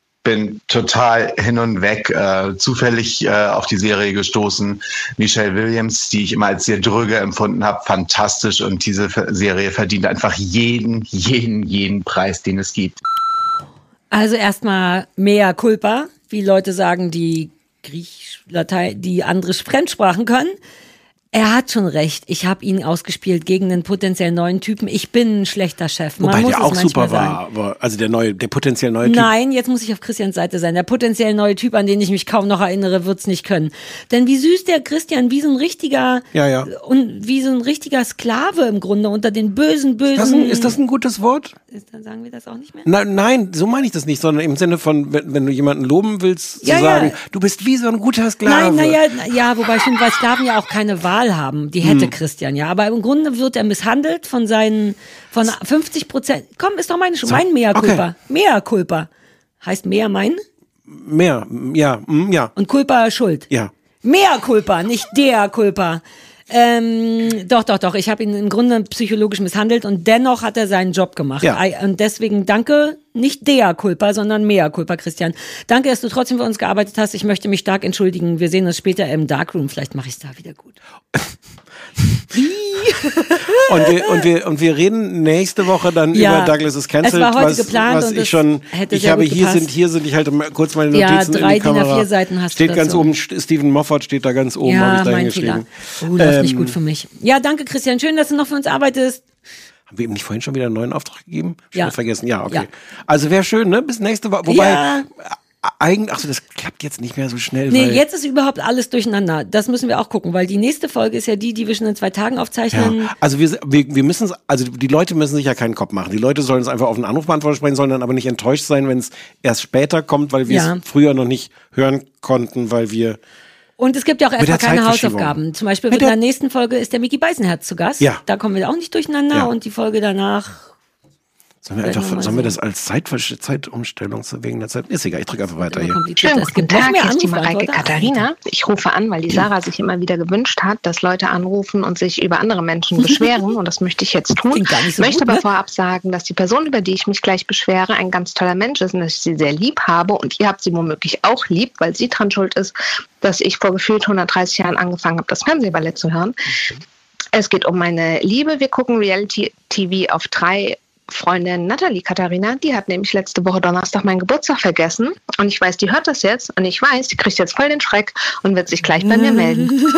bin total hin und weg, äh, zufällig äh, auf die Serie gestoßen. Michelle Williams, die ich immer als sehr dröge empfunden habe, fantastisch. Und diese F- Serie verdient einfach jeden, jeden, jeden Preis, den es gibt. Also erstmal mea culpa, wie Leute sagen, die Griechisch, Latein, die andere Fremdsprachen können. Er hat schon recht. Ich habe ihn ausgespielt gegen einen potenziell neuen Typen. Ich bin ein schlechter Chef. Man Wobei muss der es auch manchmal super sagen. war, aber also der neue, der potenziell neue Typ. Nein, jetzt muss ich auf Christians Seite sein. Der potenziell neue Typ, an den ich mich kaum noch erinnere, wird's nicht können. Denn wie süß der Christian, wie so ein richtiger Ja, ja. und wie so ein richtiger Sklave im Grunde unter den bösen, bösen. Das ein, ist das ein gutes Wort? Ist, dann sagen wir das auch nicht mehr? Nein, nein, so meine ich das nicht, sondern im Sinne von, wenn, wenn du jemanden loben willst, Ja, zu ja. sagen, du bist wie so ein guter Sklave. Nein, naja, na ja, wobei schon, weil Sklaven ja auch keine Wahl haben. Die hätte Christian, ja. Aber im Grunde wird er misshandelt von seinen, von fünfzig Prozent. Komm, ist doch meine, So, mein Mea culpa. okay. Mea culpa. Heißt Mea mein? Mehr, ja, mm, ja, Und culpa Schuld. ja. Mea culpa, nicht der culpa. Ähm, doch, doch, doch. Ich habe ihn im Grunde psychologisch misshandelt und dennoch hat er seinen Job gemacht. Ja. Ei- Und deswegen danke, nicht der culpa, sondern mea culpa, Christian. Danke, dass du trotzdem für uns gearbeitet hast. Ich möchte mich stark entschuldigen. Wir sehen uns später im Darkroom. Vielleicht mache ich es da wieder gut. Und wir, und wir, und wir reden nächste Woche dann Ja. über Douglas is Cancelled, Es war heute was, geplant was und ich es schon, hätte ich sehr habe gut hier gepasst. sind, hier sind, ich halte mal kurz meine Notizen Ja, in drei die DIN A Kamera. vier Seiten hast du Steht ganz dazu. oben, St- Stephen Moffat steht da ganz oben, habe Ja, ich da mein Fehler. hingeschrieben. Oh, das ist nicht Ähm, gut für mich. Ja, danke, Christian. Schön, dass du noch für uns arbeitest. Haben wir ihm nicht vorhin schon wieder einen neuen Auftrag gegeben? Schon Ja. wieder vergessen. Ja, okay. Ja. Also wäre schön, ne? Bis nächste Woche. Wobei, Ja. eigentlich, ach so, das klappt jetzt nicht mehr so schnell. Nee, weil, jetzt ist überhaupt alles durcheinander. Das müssen wir auch gucken, weil die nächste Folge ist ja die, die wir schon in zwei Tagen aufzeichnen. Ja, also wir, wir, wir müssen also die Leute müssen sich ja keinen Kopf machen. Die Leute sollen es einfach auf den Anrufbeantworter sprechen, sollen dann aber nicht enttäuscht sein, wenn es erst später kommt, weil wir Ja. es früher noch nicht hören konnten, weil wir Und es gibt ja auch Mit erstmal der keine Zeitverschiebung. Hausaufgaben. Zum Beispiel Mit wird in der- der nächsten Folge ist der Micky Beisenherz zu Gast. Ja. Da kommen wir auch nicht durcheinander Ja. und die Folge danach Sollen wir, einfach, sollen wir das als Zeit, Zeitumstellung zu wegen der Zeit? Ist egal, ich drücke einfach weiter hier. Schönen guten Tag, hier ist die Mareike Katharina. Ich rufe an, weil die Sarah sich immer wieder gewünscht hat, dass Leute anrufen und sich über andere Menschen beschweren. Und das möchte ich jetzt tun. Ich so möchte gut, aber ne? vorab sagen, dass die Person, über die ich mich gleich beschwere, ein ganz toller Mensch ist und dass ich sie sehr lieb habe. Und ihr habt sie womöglich auch lieb, weil sie dran schuld ist, dass ich vor gefühlt hundertdreißig Jahren angefangen habe, das Fernsehballett zu hören. Mhm. Es geht um meine Liebe. Wir gucken Reality-T V auf drei. Freundin Nathalie Katharina, die hat nämlich letzte Woche Donnerstag meinen Geburtstag vergessen und ich weiß, die hört das jetzt und ich weiß, die kriegt jetzt voll den Schreck und wird sich gleich bei mir melden. Das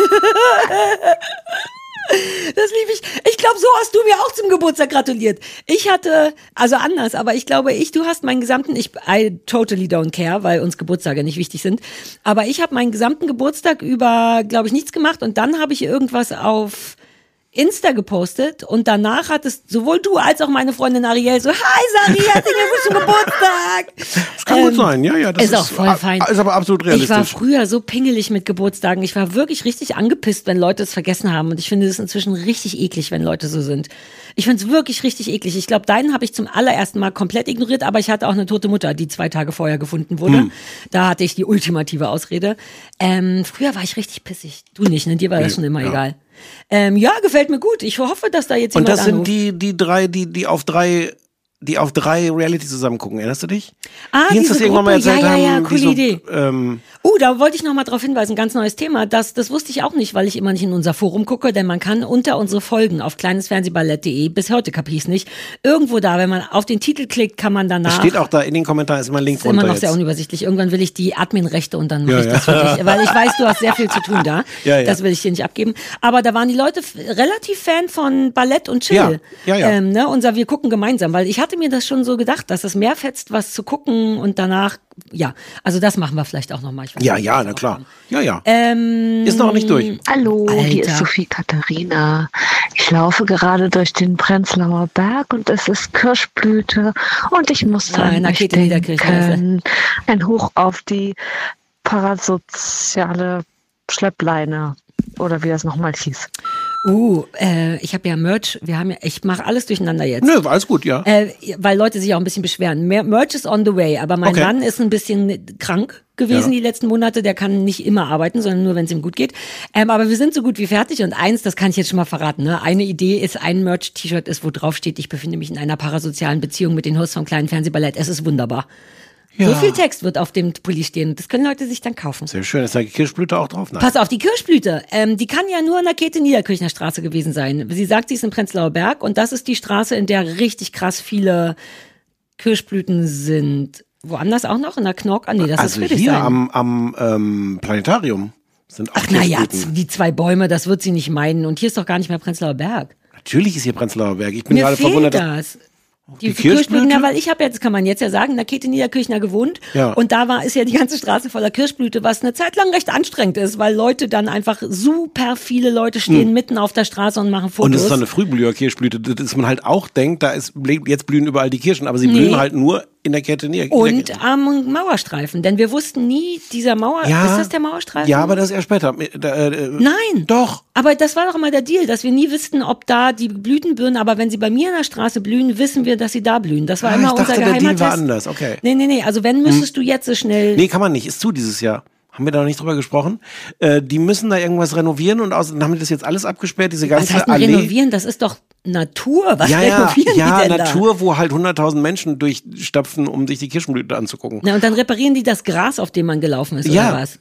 liebe ich. Ich glaube, so hast du mir auch zum Geburtstag gratuliert. Ich hatte, also anders, aber ich glaube, ich, du hast meinen gesamten, ich, I totally don't care, weil uns Geburtstage nicht wichtig sind, aber ich habe meinen gesamten Geburtstag über, glaube ich, nichts gemacht und dann habe ich irgendwas auf Insta gepostet und danach hat es sowohl du als auch meine Freundin Ariel so, hi Sari, herzlichen Glückwunsch zum Geburtstag. Das kann ähm, gut sein, ja, ja. Das ist, ist auch voll fein. Ist aber absolut realistisch. Ich war früher so pingelig mit Geburtstagen. Ich war wirklich richtig angepisst, wenn Leute es vergessen haben und ich finde es inzwischen richtig eklig, wenn Leute so sind. Ich finde es wirklich richtig eklig. Ich glaube, deinen habe ich zum allerersten Mal komplett ignoriert, aber ich hatte auch eine tote Mutter, die zwei Tage vorher gefunden wurde. Hm. Da hatte ich die ultimative Ausrede. Ähm, früher war ich richtig pissig. Du nicht, ne? Dir war das schon immer ja. egal. Ähm, ja, gefällt mir gut. Ich hoffe, dass da jetzt jemand Und das anruft. sind die, die drei, die, die auf drei, die auf drei Reality zusammen gucken. Erinnerst du dich? Ah, die uns das irgendwann mal erzählt ja, ja, ja, haben. coole so, Idee. Ähm, Oh, da wollte ich noch mal drauf hinweisen, ganz neues Thema. Das, das wusste ich auch nicht, weil ich immer nicht in unser Forum gucke, denn man kann unter unsere Folgen auf kleinesfernsehballett punkt de, bis heute kapier ich's nicht, irgendwo da, wenn man auf den Titel klickt, kann man danach... Das steht auch da in den Kommentaren, ist immer ein Link ist immer noch jetzt. sehr unübersichtlich. Irgendwann will ich die Adminrechte und dann mache ja, ich das ja. für dich, weil ich weiß, du hast sehr viel zu tun da. Ja, ja. Das will ich dir nicht abgeben. Aber da waren die Leute f- relativ Fan von Ballett und Chill. Ja, ja, ja. Ähm, ne? Unser Wir gucken gemeinsam, weil ich hatte mir das schon so gedacht, dass es mehr fetzt, was zu gucken und danach, ja, also das machen wir vielleicht auch nochmal. Ja, ja, na klar. Ja, ja. Ähm, ist noch nicht durch. Hallo, Alter. Hier ist Sophie Katharina. Ich laufe gerade durch den Prenzlauer Berg und es ist Kirschblüte und ich muss an euch denken. Ein Hoch auf die parasoziale Schleppleine oder wie das nochmal hieß. Uh, äh, ich habe ja Merch, wir haben ja, ich mache alles durcheinander jetzt. Nö, alles gut, ja. Äh, weil Leute sich auch ein bisschen beschweren. Mer- Merch is on the way, aber mein Okay. Mann ist ein bisschen krank gewesen Ja. die letzten Monate, der kann nicht immer arbeiten, sondern nur, wenn es ihm gut geht. Ähm, aber wir sind so gut wie fertig und eins, das kann ich jetzt schon mal verraten, ne? Eine Idee ist, ein Merch-T-Shirt ist, wo drauf steht, ich befinde mich in einer parasozialen Beziehung mit den Hosts vom kleinen Fernsehballett. Es ist wunderbar. Ja. So viel Text wird auf dem Pulli stehen. Das können Leute sich dann kaufen. Sehr schön, ist da die Kirschblüte auch drauf? Nein. Pass auf, die Kirschblüte, ähm, die kann ja nur in der Käthe Niederkirchner Straße gewesen sein. Sie sagt, sie ist in Prenzlauer Berg und das ist die Straße, in der richtig krass viele Kirschblüten sind. Woanders auch noch? In der Knork? Ah, nee, das also ist hier Friedrichshain. am, am ähm, Planetarium sind auch Ach naja, Kirschblüten. die zwei Bäume, das wird sie nicht meinen. Und hier ist doch gar nicht mehr Prenzlauer Berg. Natürlich ist hier Prenzlauer Berg. Ich bin Mir gerade fehlt verwundert. dass- das. Die, Die Kirschblüten, Kirschblüte? ja, weil ich habe jetzt, kann man jetzt ja sagen, in der Käthe Niederkirchner gewohnt. Ja. Und da war, ist ja die ganze Straße voller Kirschblüte, was eine Zeit lang recht anstrengend ist, weil Leute dann einfach super viele Leute stehen Hm. mitten auf der Straße und machen Fotos. Und es ist so eine Frühblüher-Kirschblüte, dass man halt auch denkt, da ist, jetzt blühen überall die Kirschen, aber sie Nee. blühen halt nur in der Kette Nieder. Und am Mauerstreifen, denn wir wussten nie, dieser Mauer, Ja. ist das der Mauerstreifen? Ja, aber das ist erst später. Da, äh, Nein. Doch. Aber das war doch immer der Deal, dass wir nie wussten, ob da die Blüten blühen, aber wenn sie bei mir in der Straße blühen, wissen wir, dass sie da blühen. Das war Ah, immer ich dachte, unser der geheimer Deal war Test. anders, okay. Nee, nee, nee, also wenn, müsstest du jetzt so schnell... Nee, kann man nicht. Ist zu dieses Jahr. Haben wir da noch nicht drüber gesprochen? Äh, die müssen da irgendwas renovieren und außerdem haben die das jetzt alles abgesperrt, diese ganze Was heißt denn Allee. renovieren? Das ist doch Natur. Was ja, ja, renovieren ja, die denn Natur, wo halt hunderttausend Menschen durchstapfen, um sich die Kirschblüte anzugucken. da? Na, und dann reparieren die das Gras, auf dem man gelaufen ist, Ja. oder was?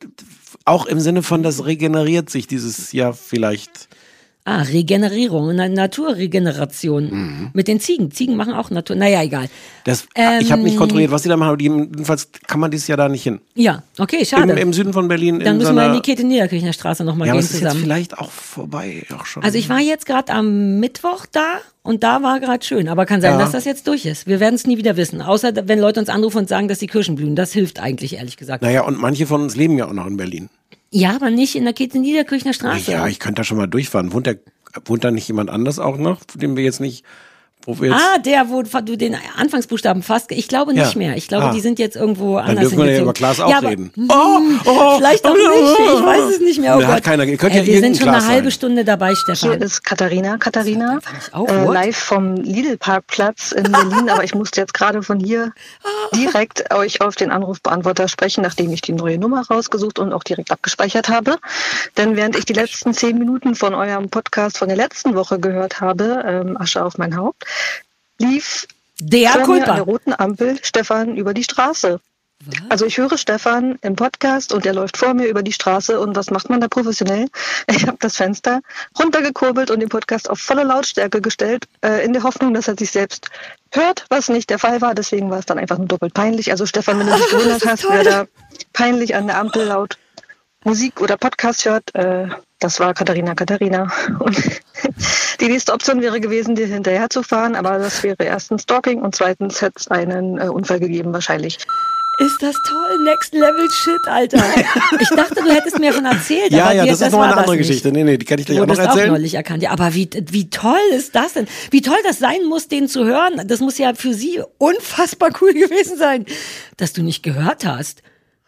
Auch im Sinne von, das regeneriert sich dieses Jahr vielleicht. Ah, Regenerierung, Na- Naturregeneration. Mhm. Mit den Ziegen. Ziegen machen auch Natur. Naja, egal. Das, Ähm, ich habe nicht kontrolliert, was die da machen, aber die, jedenfalls kann man dieses Jahr da nicht hin. Ja, okay, schade. Im, Im Süden von Berlin. Dann in müssen so wir einer, in die Käthe Niederkirchner Straße nochmal ja, gehen aber es ist zusammen. jetzt vielleicht auch vorbei. Auch schon. Also ich war jetzt gerade am Mittwoch da und da war gerade schön, aber kann sein, Ja. dass das jetzt durch ist. Wir werden es nie wieder wissen, außer wenn Leute uns anrufen und sagen, dass die Kirschen blühen. Das hilft eigentlich, ehrlich gesagt. Naja, und manche von uns leben ja auch noch in Berlin. Ja, aber nicht in der Käthe Niederkirchner Straße. Ja, ich könnte da schon mal durchfahren. Wohnt, der, wohnt da nicht jemand anders auch noch, den wir jetzt nicht Wo wir jetzt ah, der, wo du den Anfangsbuchstaben fasst. Ich glaube nicht Ja. mehr. Ich glaube, Ah. die sind jetzt irgendwo Dann anders dürfen wir ja hingezogen. über Klaas auch ja, aber, reden. mm, Oh, oh, vielleicht auch oh, nicht. oh, Ich weiß es nicht mehr. Oh Da hat Gott. keiner- ihr könnt ja Ey, wir sind irgendein schon eine Klaas halbe sein. Stunde dabei, Stefan. Hier ist Katharina. Katharina, auf, äh, what? live vom Lidl-Parkplatz in Berlin. Aber ich musste jetzt gerade von hier direkt euch auf den Anrufbeantworter sprechen, nachdem ich die neue Nummer rausgesucht und auch direkt abgespeichert habe. Denn während ich die letzten zehn Minuten von eurem Podcast von der letzten Woche gehört habe, ähm, Asche auf mein Haupt, lief Der vor mir Culpa. an der roten Ampel Stefan über die Straße. Also ich höre Stefan im Podcast und er läuft vor mir über die Straße und was macht man da professionell? Ich habe das Fenster runtergekurbelt und den Podcast auf volle Lautstärke gestellt, äh, in der Hoffnung, dass er sich selbst hört, was nicht der Fall war. Deswegen war es dann einfach nur doppelt peinlich. Also Stefan, wenn du dich gewundert hast, wer da peinlich an der Ampel laut Musik oder Podcast hört, äh, das war Katharina Katharina. Und die nächste Option wäre gewesen, dir hinterher zu fahren, aber das wäre erstens Stalking und zweitens hätte es einen äh, Unfall gegeben wahrscheinlich. Ist das toll? Next Level Shit, Alter. Ich dachte, du hättest mir davon erzählt. Ja, aber ja, dir, das ist noch war eine das andere nicht. Geschichte. Nee, nee, die kann ich Du gleich auch noch wurdest auch erzählen. neulich erkannt. Ja, aber wie, wie toll ist das denn? Wie toll das sein muss, den zu hören. Das muss ja für sie unfassbar cool gewesen sein, dass du nicht gehört hast.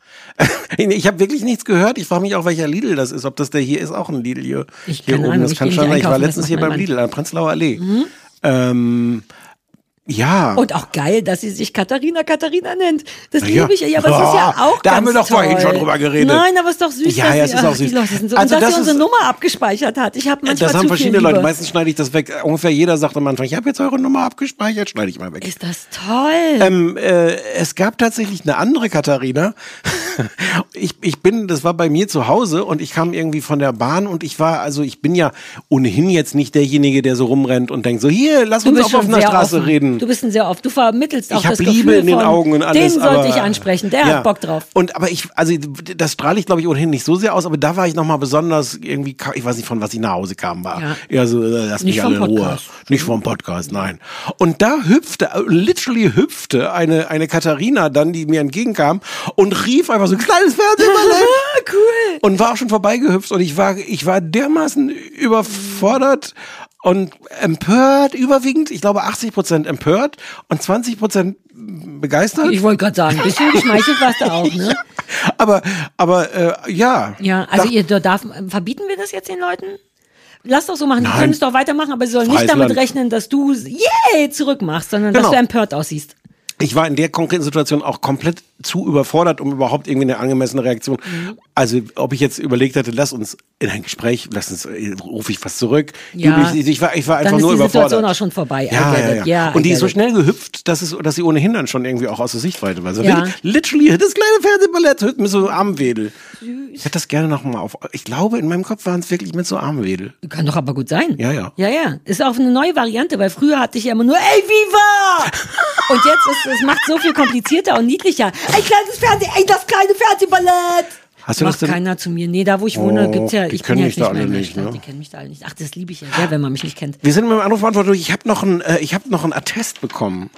Ich habe wirklich nichts gehört. Ich frage mich auch, welcher Lidl das ist. Ob das der hier ist, auch ein Lidl hier. Ich hier keine oben. Ahnung, Das ich kann geh schon nicht sein. Ich war einkaufen, letztens das hier macht beim mein Lidl an der Prenzlauer Allee. Mhm. Ähm, ja. Und auch geil, dass sie sich Katharina Katharina nennt. Das Ja. liebe ich ja, aber es ist ja Oh, auch da ganz haben wir doch toll. vorhin schon drüber geredet. Nein, aber es ist doch süß, Ja, dass ja, sie, es ist auch ach, die süß. Leute sind so, Also und dass das sie unsere ist- Nummer abgespeichert hat. Ich habe manchmal Das haben zu verschiedene viel Leute. Liebe. Meistens schneide ich das weg. Ungefähr jeder sagt am Anfang, ich habe jetzt eure Nummer abgespeichert, schneide ich mal weg. Ist das toll. Ähm, äh, es gab tatsächlich eine andere Katharina. Ich, ich bin, das war bei mir zu Hause und ich kam irgendwie von der Bahn und ich war, also ich bin ja ohnehin jetzt nicht derjenige, der so rumrennt und denkt so, hier, lass Du uns bist auf offener schon sehr Straße offen. reden. Du bist ein sehr oft. Du vermittelst auch Ich hab das Liebe Gefühl in den von, Augen und alles, den sollte aber- ich ansprechen. Der Ja. hat Bock drauf. Und aber ich, also das strahle ich glaube ich ohnehin nicht so sehr aus, aber da war ich nochmal besonders irgendwie, ich weiß nicht von was ich nach Hause kam, war Ja. eher so, äh, lass Nicht mich vom alle in Ruhe. Podcast. Nicht vom Podcast, nein. Und da hüpfte, äh, literally hüpfte eine, eine Katharina dann, die mir entgegenkam und rief einfach so, kleines Fernsehballett. Cool. Und war auch schon vorbeigehüpft und ich war, ich war dermaßen überfordert und empört, überwiegend, ich glaube achtzig Prozent empört und zwanzig Prozent begeistert. Ich wollte gerade sagen, ein bisschen geschmeichelt warst du auch, ne? Aber, aber äh, ja. Ja, also Dach- ihr darf, verbieten wir das jetzt den Leuten? Lass doch so machen, die Nein. können es doch weitermachen, aber sie sollen Freies nicht damit Land. rechnen, dass du yay zurückmachst, sondern dass Genau. du empört aussiehst. Ich war in der konkreten Situation auch komplett zu überfordert, um überhaupt irgendwie eine angemessene Reaktion. Mhm. Also, ob ich jetzt überlegt hätte, lass uns in ein Gespräch, lass uns, äh, rufe ich was zurück. Ja. Ich, ich, war, ich war einfach Dann ist nur die überfordert. Situation auch schon vorbei. I Ja, get ja, it. ja. Ja, Und I die ist get so it. schnell gehüpft, dass, es, dass sie ohnehin dann schon irgendwie auch aus der Sichtweite war. Also Ja. wirklich, literally, das kleine Fernsehballett mit so Armwedel. Ich hätte das gerne nochmal auf. Ich glaube, in meinem Kopf waren es wirklich mit so Armwedel. Kann doch aber gut sein. Ja, ja. Ja, ja. Ist auch eine neue Variante, weil früher hatte ich ja immer nur, ey, Viva! Und jetzt ist es macht so viel komplizierter und niedlicher. Ein kleines Fernseh, ey, das kleine Fernsehballett! Hast du das Macht denn? keiner zu mir. Nee, da wo ich wohne, Oh, gibt's ja, die ich bin kennen ja mich jetzt da nicht mehr alle in der nicht, Stadt, ne? die kennen mich da alle nicht. Ach, das liebe ich ja sehr, wenn man mich nicht kennt. Wir sind mit dem Anrufbeantworter durch. Ich habe noch einen, äh, ich habe noch einen Attest bekommen.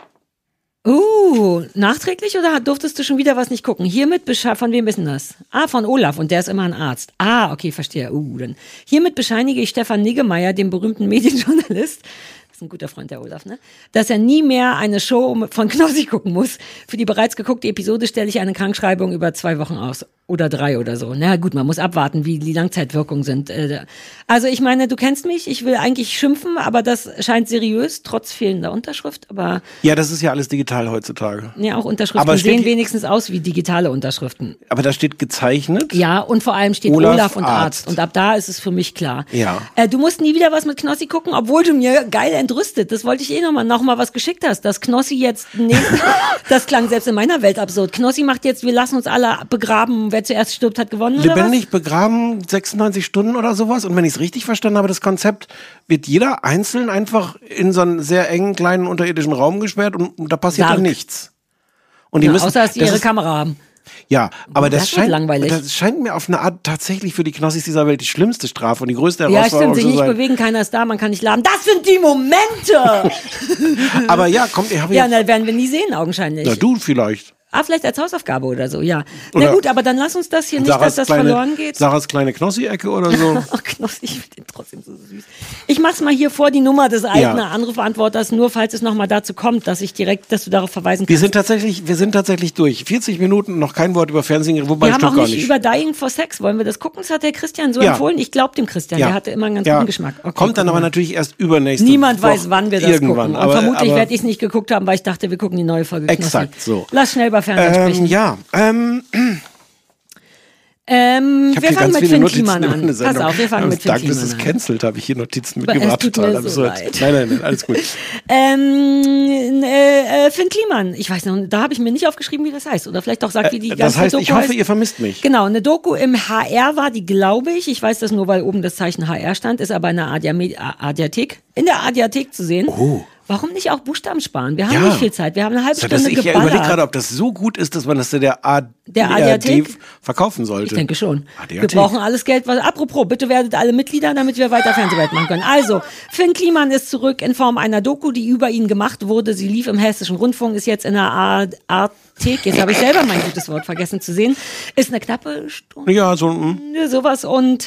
Uh, nachträglich oder durftest du schon wieder was nicht gucken? Hiermit bescheinige, von wem ist denn das? Ah, von Olaf und der ist immer ein Arzt. Ah, okay, verstehe. Uh, dann. Hiermit bescheinige ich Stefan Niggemeier, dem berühmten Medienjournalist, das ist ein guter Freund der Olaf, ne? Dass er nie mehr eine Show von Knossi gucken muss. Für die bereits geguckte Episode stelle ich eine Krankschreibung über zwei Wochen aus. Oder drei oder so. Na gut, man muss abwarten, wie die Langzeitwirkungen sind. Also ich meine, du kennst mich, ich will eigentlich schimpfen, aber das scheint seriös, trotz fehlender Unterschrift. Aber Ja, das ist ja alles digital heutzutage. ja, auch Unterschriften Aber steht sehen die- wenigstens aus wie digitale Unterschriften. Aber da steht gezeichnet. Ja, und vor allem steht Olaf, Olaf, und Arzt. Arzt. Und ab da ist es für mich klar. Ja. Äh, du musst nie wieder was mit Knossi gucken, obwohl du mir geil entrüstet. Das wollte ich eh nochmal noch mal was geschickt hast. Dass Knossi jetzt, nee, das klang selbst in meiner Welt absurd. Knossi macht jetzt, wir lassen uns alle begraben, wer zuerst stirbt, hat gewonnen, oder Lebendig begraben, sechsundneunzig Stunden oder sowas. Und wenn ich es richtig verstanden habe, das Konzept, wird jeder einzeln einfach in so einen sehr engen, kleinen, unterirdischen Raum gesperrt und, und da passiert Sarg. dann nichts. Und was? die Ja, müssen, außer, dass die das ihre ist- Kamera haben. Ja, aber das, Das wird scheint, langweilig. das scheint mir auf eine Art tatsächlich für die Knossis dieser Welt die schlimmste Strafe und die größte Ja, Herausforderung stimmt, sich zu nicht sein. bewegen, keiner ist da, man kann nicht laden. Das sind die Momente! Aber ja, kommt, ich habe Ja, jetzt, na, werden wir nie sehen, augenscheinlich. na du vielleicht. Ah, vielleicht als Hausaufgabe oder so, ja. Oder Na gut, aber dann lass uns das hier nicht, Sarahs dass das kleine, verloren geht. Sarahs kleine Knossi-Ecke oder so. Ach, Knossi, ich finde den trotzdem so süß. Ich mach's mal hier vor, die Nummer des alten Ja. Anrufbeantworters, nur falls es nochmal dazu kommt, dass ich direkt, dass du darauf verweisen kannst. Wir sind tatsächlich, wir sind tatsächlich durch. vierzig Minuten, noch kein Wort über Fernsehen, wobei wir ich haben auch gar nicht, nicht. über Dying for Sex. Wollen wir das gucken? Das hat der Christian so Ja. empfohlen. Ich glaube dem Christian, Ja. der hatte immer einen ganz Ja. guten Geschmack. Okay, Kommt dann gucken aber wir. natürlich erst übernächste Niemand Woche weiß, wann wir das irgendwann. gucken. Und Aber, vermutlich aber, werde ich es nicht geguckt haben, weil ich dachte, wir gucken die neue Folge Knossi. Exakt so. Lass schnell über Fernsehen Ähm, sprechen. ja, ähm, Ähm, ich habe wir hier fangen ganz mit viele Finn Notizen Kliman in an. meine Pass Sendung. auf, wir fangen Am mit Finn Tag, bis Kliman es an. cancelt, habe ich hier Notizen Es mitgebracht. tut Total mir so absurd. leid. Nein, nein, nein, alles gut. Ähm, äh, äh, Finn Kliman, ich weiß noch, da habe ich mir nicht aufgeschrieben, wie das heißt. Oder vielleicht auch sagt, wie die Äh, ganze das heißt, Doku ich hoffe, heißt. ihr vermisst mich. Genau, eine Doku im H R war die, glaube ich. Ich weiß das nur, weil oben das Zeichen H R stand, ist aber in der Adiame- Adiathek, in der Adiathek zu sehen. Oh. Warum nicht auch Buchstaben sparen? Wir haben Ja. nicht viel Zeit. Wir haben eine halbe So, Stunde dass ich ja geballert. überlege gerade, ob das so gut ist, dass man das der, A- Der A Adiathek? D verkaufen sollte. Ich denke schon. Adiathek. Wir brauchen alles Geld. Was, apropos, bitte werdet alle Mitglieder, damit wir weiter Fernsehwelt machen können. Also, Finn Kliman ist zurück in Form einer Doku, die über ihn gemacht wurde. Sie lief im Hessischen Rundfunk, ist jetzt in der A- Arthek. Jetzt habe ich selber mein gutes Wort vergessen zu sehen. Ist eine knappe Stunde. Ja, so mm. Sowas und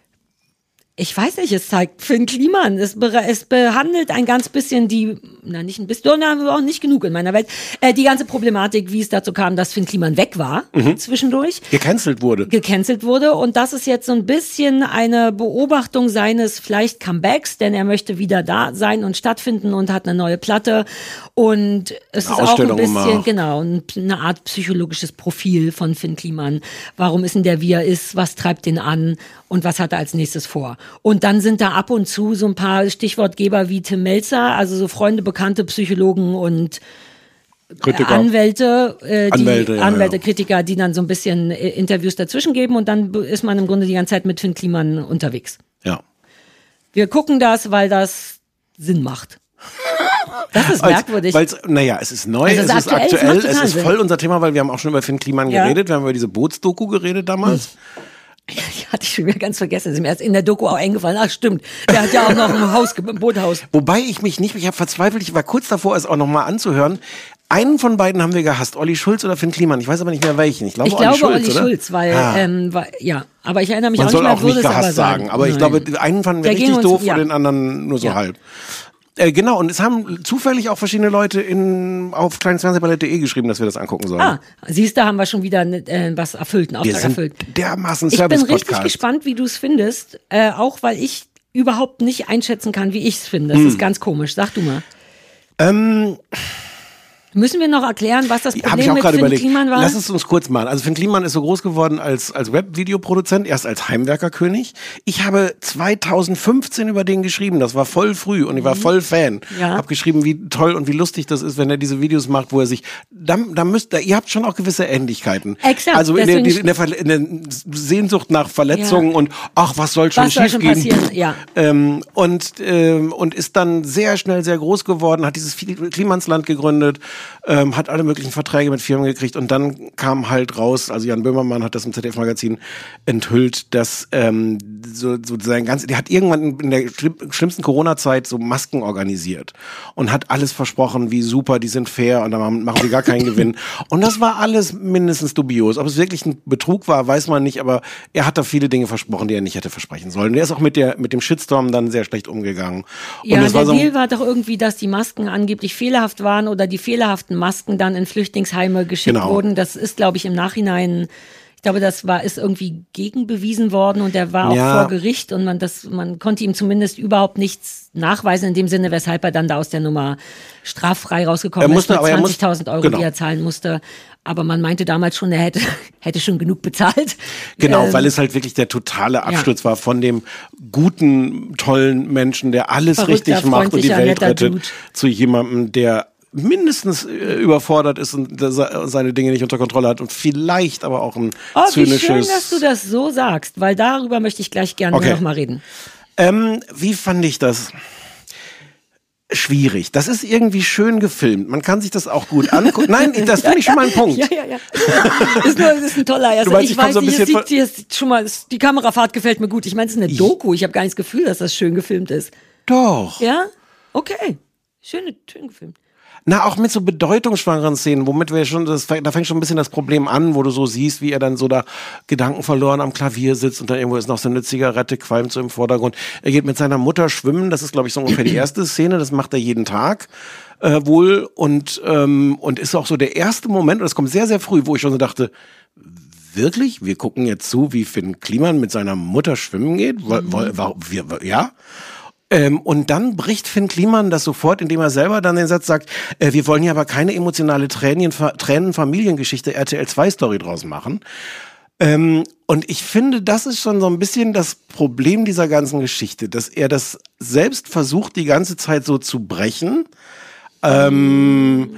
ich weiß nicht, es zeigt Finn Kliman. Es, be es behandelt ein ganz bisschen die, na nicht ein bisschen, na, auch nicht genug in meiner Welt, äh, die ganze Problematik, wie es dazu kam, dass Finn Kliman weg war Mhm. zwischendurch. gecancelt wurde. Gecancelt wurde und das ist jetzt so ein bisschen eine Beobachtung seines vielleicht Comebacks, denn er möchte wieder da sein und stattfinden und hat eine neue Platte und es Eine ist auch ein Ausstellung bisschen, gemacht. genau, ein- eine Art psychologisches Profil von Finn Kliman. Warum ist denn der, wie er ist? Was treibt ihn an? Und was hat er als nächstes vor? Und dann sind da ab und zu so ein paar Stichwortgeber wie Tim Melzer, also so Freunde, Bekannte, Psychologen und Kritiker. Anwälte, äh, die Anwälte, ja, Anwälte, ja. Kritiker, die dann so ein bisschen äh, Interviews dazwischen geben und dann b- ist man im Grunde die ganze Zeit mit Finn Kliman unterwegs. Ja. Wir gucken das, weil das Sinn macht. Das ist merkwürdig. Weil's, naja, es ist neu, Also es es ist ist aktuell, es aktuell, macht es total ist Sinn. voll unser Thema, weil wir haben auch schon über Finn Kliman Ja. geredet. Wir haben über diese Bootsdoku geredet damals. Ja, die hatte ich schon wieder ganz vergessen. Ist mir erst in der Doku auch eingefallen. Ach stimmt, der hat ja auch noch ein Haus, ein Boothaus. Wobei ich mich nicht, ich habe verzweifelt, ich war kurz davor, es auch nochmal anzuhören. Einen von beiden haben wir gehasst, Olli Schulz oder Finn Kliman. Ich weiß aber nicht mehr welchen. Ich glaube, Ich Olli glaube Schulz, Olli oder? Schulz, weil, Ah. ähm, weil, ja, aber ich erinnere mich Man auch soll nicht mehr, auch würde nicht es aber gehasst sagen, sagen. aber ich Nein. glaube, einen fanden wir Der ging richtig uns- doof ja. und den anderen nur so Ja. halb. Äh, genau, und es haben zufällig auch verschiedene Leute in, auf kleinesfernsehballett punkt de geschrieben, dass wir das angucken sollen. Ah, siehst du, haben wir schon wieder äh, was erfüllt, einen wir Auftrag sind erfüllt. dermaßen Ich bin richtig Service-Podcast. gespannt, wie du es findest, äh, auch weil ich überhaupt nicht einschätzen kann, wie ich es finde. Das Hm. ist ganz komisch. Sag du mal. Ähm, Müssen wir noch erklären, was das Habe Problem ich auch mit gerade Finn überlegt. Kliman war? Lass es uns kurz machen. Also Finn Kliman ist so groß geworden als, als Webvideoproduzent, erst als Heimwerkerkönig. Ich habe zweitausendfünfzehn über den geschrieben. Das war voll früh und ich war voll Fan. Ja. Hab geschrieben, wie toll und wie lustig das ist, wenn er diese Videos macht, wo er sich, da, da müsst, da, ihr habt schon auch gewisse Ähnlichkeiten. Exakt, Also in der, deswegen- in, der, Verle- in der Sehnsucht nach Verletzungen Ja. und ach, was soll schon Was soll schon schiefgehen? passieren? Ja. Ähm, und, ähm, und ist dann sehr schnell sehr groß geworden, hat dieses Klimansland gegründet, ähm, hat alle möglichen Verträge mit Firmen gekriegt und dann kam halt raus, also Jan Böhmermann hat das im Z D F-Magazin enthüllt, dass ähm, so, so sein ganz, der hat irgendwann in der schlimm- schlimmsten Corona-Zeit so Masken organisiert und hat alles versprochen, wie super, die sind fair und dann machen sie gar keinen Gewinn. Und das war alles mindestens dubios. Ob es wirklich ein Betrug war, weiß man nicht, aber er hat da viele Dinge versprochen, die er nicht hätte versprechen sollen. Der ist auch mit der mit dem Shitstorm dann sehr schlecht umgegangen. Und Ja, das der war so ein- Deal war doch irgendwie, dass die Masken angeblich fehlerhaft waren oder die fehlerhaften Masken dann in Flüchtlingsheime geschickt Genau. wurden. Das ist, glaube ich, im Nachhinein, ich glaube, das war, ist irgendwie gegenbewiesen worden und der war auch Ja. vor Gericht und man, das, man konnte ihm zumindest überhaupt nichts nachweisen in dem Sinne, weshalb er dann da aus der Nummer straffrei rausgekommen Er musste, ist aber mit er muss- zwanzigtausend Euro, genau. die er zahlen musste. Aber man meinte damals schon, er hätte, hätte schon genug bezahlt. Genau, Ähm, weil es halt wirklich der totale Absturz war von dem guten, tollen Menschen, der alles Verrückter, richtig macht und die freundlicher, Welt netter rettet, Dude. zu jemandem, der mindestens äh, überfordert ist und der se- seine Dinge nicht unter Kontrolle hat und vielleicht aber auch ein Oh, wie zynisches... schön, dass du das so sagst, weil darüber möchte ich gleich gerne Okay. noch mal reden. Ähm, wie fand ich das? Schwierig. Das ist irgendwie schön gefilmt. Man kann sich das auch gut angucken. Nein, das finde ich schon mal ein Punkt. Ja, ja, ja. ist, nur, ist ein toller erster. Du meinst, Ich ich komm weiß so ein nicht, es bisschen sieht, hier ist schon mal, es- die Kamerafahrt gefällt mir gut. Ich meine, es ist eine Doku. Ich habe gar nicht das Gefühl, dass das schön gefilmt ist. Doch. Ja? Okay. Schön, schön gefilmt. Na, auch mit so bedeutungsschwangeren Szenen, womit wir schon, das, da fängt schon ein bisschen das Problem an, wo du so siehst, wie er dann so da Gedanken verloren am Klavier sitzt und dann irgendwo ist noch so eine Zigarette, qualmt so im Vordergrund. Er geht mit seiner Mutter schwimmen, das ist, glaube ich, so ungefähr die erste Szene, das macht er jeden Tag äh, wohl und, ähm, und ist auch so der erste Moment, und das kommt sehr, sehr früh, wo ich schon so dachte, wirklich? Wir gucken jetzt zu, wie Finn Kliman mit seiner Mutter schwimmen geht? Mhm. Warum, wir, ja? Ähm, und dann bricht Finn Kliman das sofort, indem er selber dann den Satz sagt, äh, wir wollen hier aber keine emotionale Tränen, Tränen-Familiengeschichte R T L zwei Story draus machen. Ähm, und ich finde, das ist schon so ein bisschen das Problem dieser ganzen Geschichte, dass er das selbst versucht, die ganze Zeit so zu brechen. Ähm,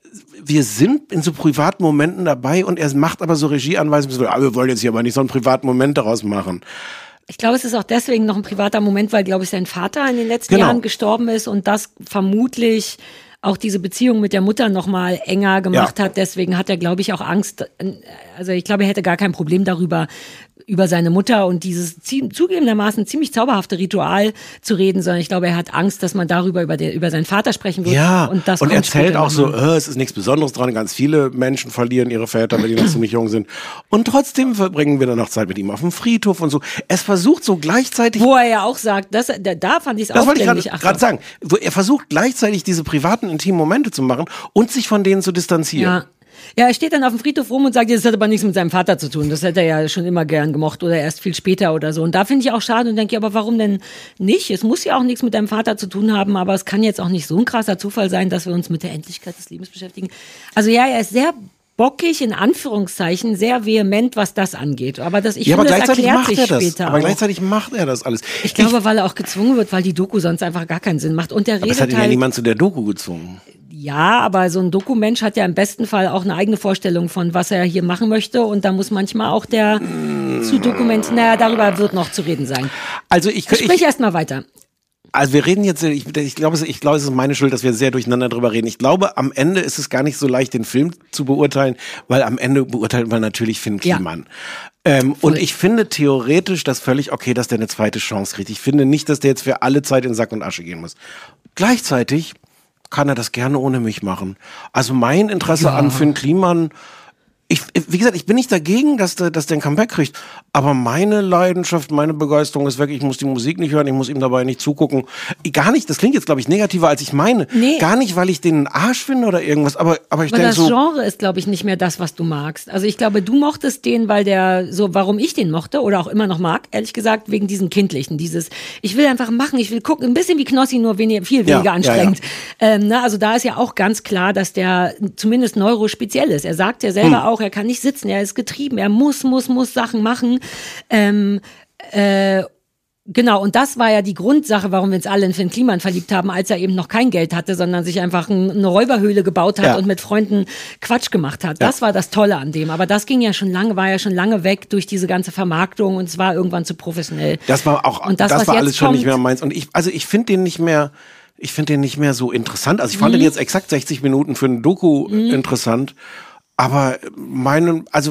wir sind in so privaten Momenten dabei und er macht aber so Regieanweisungen, so, ah, wir wollen jetzt hier aber nicht so einen privaten Moment daraus machen. Ich glaube, es ist auch deswegen noch ein privater Moment, weil, glaube ich, sein Vater in den letzten genau. Jahren gestorben ist und das vermutlich auch diese Beziehung mit der Mutter noch mal enger gemacht ja. hat. Deswegen hat er, glaube ich, auch Angst. Also ich glaube, er hätte gar kein Problem darüber, über seine Mutter und dieses zugegebenermaßen ziemlich zauberhafte Ritual zu reden, sondern ich glaube, er hat Angst, dass man darüber über, der, über seinen Vater sprechen wird. Ja, und, das und er erzählt auch so, äh, es ist nichts Besonderes dran, ganz viele Menschen verlieren ihre Väter, wenn die noch ziemlich jung sind. Und trotzdem verbringen wir dann noch Zeit mit ihm auf dem Friedhof und so. Es versucht so gleichzeitig... Wo er ja auch sagt, das, da, da fand ich es auch Das wollte ich gerade sagen. Wo er versucht gleichzeitig diese privaten, intimen Momente zu machen und sich von denen zu distanzieren. Ja. Ja, er steht dann auf dem Friedhof rum und sagt, das hat aber nichts mit seinem Vater zu tun. Das hätte er ja schon immer gern gemocht oder erst viel später oder so. Und da finde ich auch schade und denke, aber warum denn nicht? Es muss ja auch nichts mit deinem Vater zu tun haben, aber es kann jetzt auch nicht so ein krasser Zufall sein, dass wir uns mit der Endlichkeit des Lebens beschäftigen. Also ja, er ist sehr bockig, in Anführungszeichen, sehr vehement, was das angeht. Aber das, ich ja, finde, aber das erklärt sich das. später Aber auch. gleichzeitig macht er das alles. Ich glaube, ich, weil er auch gezwungen wird, weil die Doku sonst einfach gar keinen Sinn macht. Und der aber redet es hat ihn halt, ja niemand zu der Doku gezwungen. Ja, aber so ein Dokumensch hat ja im besten Fall auch eine eigene Vorstellung von, was er hier machen möchte. Und da muss manchmal auch der mm. zu Dokument, naja, darüber wird noch zu reden sein. Also ich, ich sprich erst mal weiter. Also wir reden jetzt, ich, ich glaube, ich glaube, es ist meine Schuld, dass wir sehr durcheinander drüber reden. Ich glaube, am Ende ist es gar nicht so leicht, den Film zu beurteilen, weil am Ende beurteilt man natürlich Finn Kliman. Ja. Ähm, und ich finde theoretisch das völlig okay, dass der eine zweite Chance kriegt. Ich finde nicht, dass der jetzt für alle Zeit in Sack und Asche gehen muss. Gleichzeitig kann er das gerne ohne mich machen. Also mein Interesse ja. an Finn Kliman, ich, wie gesagt, ich bin nicht dagegen, dass der, dass der ein Comeback kriegt, aber meine Leidenschaft, meine Begeisterung ist weg. Ich muss die Musik nicht hören, ich muss ihm dabei nicht zugucken. Gar nicht, das klingt jetzt, glaube ich, negativer, als ich meine. Nee. Gar nicht, weil ich den Arsch finde oder irgendwas, aber, aber ich denke so... das Genre ist, glaube ich, nicht mehr das, was du magst. Also ich glaube, du mochtest den, weil der, so, warum ich den mochte oder auch immer noch mag, ehrlich gesagt, wegen diesem Kindlichen, dieses, ich will einfach machen, ich will gucken, ein bisschen wie Knossi, nur wenig, viel weniger ja, anstrengend. Ja, ja. Ähm, na, also da ist ja auch ganz klar, dass der zumindest neurospeziell ist. Er sagt ja selber hm. auch, er kann nicht sitzen, er ist getrieben, er muss, muss, muss Sachen machen. Ähm, äh, genau, und das war ja die Grundsache, warum wir uns alle in Finn Kliman verliebt haben, als er eben noch kein Geld hatte, sondern sich einfach ein, eine Räuberhöhle gebaut hat ja. und mit Freunden Quatsch gemacht hat. Das ja. war das Tolle an dem. Aber das ging ja schon lange, war ja schon lange weg durch diese ganze Vermarktung und es war irgendwann zu professionell. Das war auch, und das, das war alles schon kommt, nicht mehr meins. Und ich, also ich finde den nicht mehr, ich finde den nicht mehr so interessant. Also ich fand mhm. den jetzt exakt sechzig Minuten für eine Doku mhm. interessant. Aber meine, also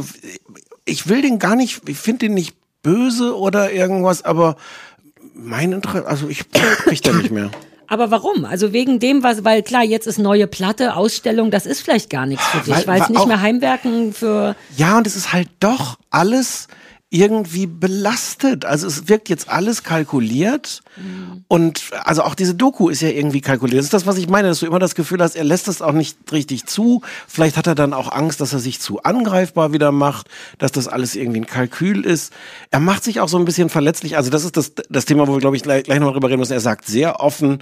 ich will den gar nicht, ich finde den nicht böse oder irgendwas, aber mein Interesse, also ich krieg den nicht mehr. Aber warum? Also wegen dem, was, weil klar, jetzt ist neue Platte, Ausstellung, das ist vielleicht gar nichts für dich, weil es nicht auch, mehr Heimwerken für... Ja, und es ist halt doch alles irgendwie belastet. Also es wirkt jetzt alles kalkuliert mhm. und also auch diese Doku ist ja irgendwie kalkuliert. Das ist das, was ich meine, dass du immer das Gefühl hast, er lässt das auch nicht richtig zu. Vielleicht hat er dann auch Angst, dass er sich zu angreifbar wieder macht, dass das alles irgendwie ein Kalkül ist. Er macht sich auch so ein bisschen verletzlich. Also das ist das, das Thema, wo wir, glaube ich, gleich, gleich noch drüber reden müssen. Er sagt sehr offen,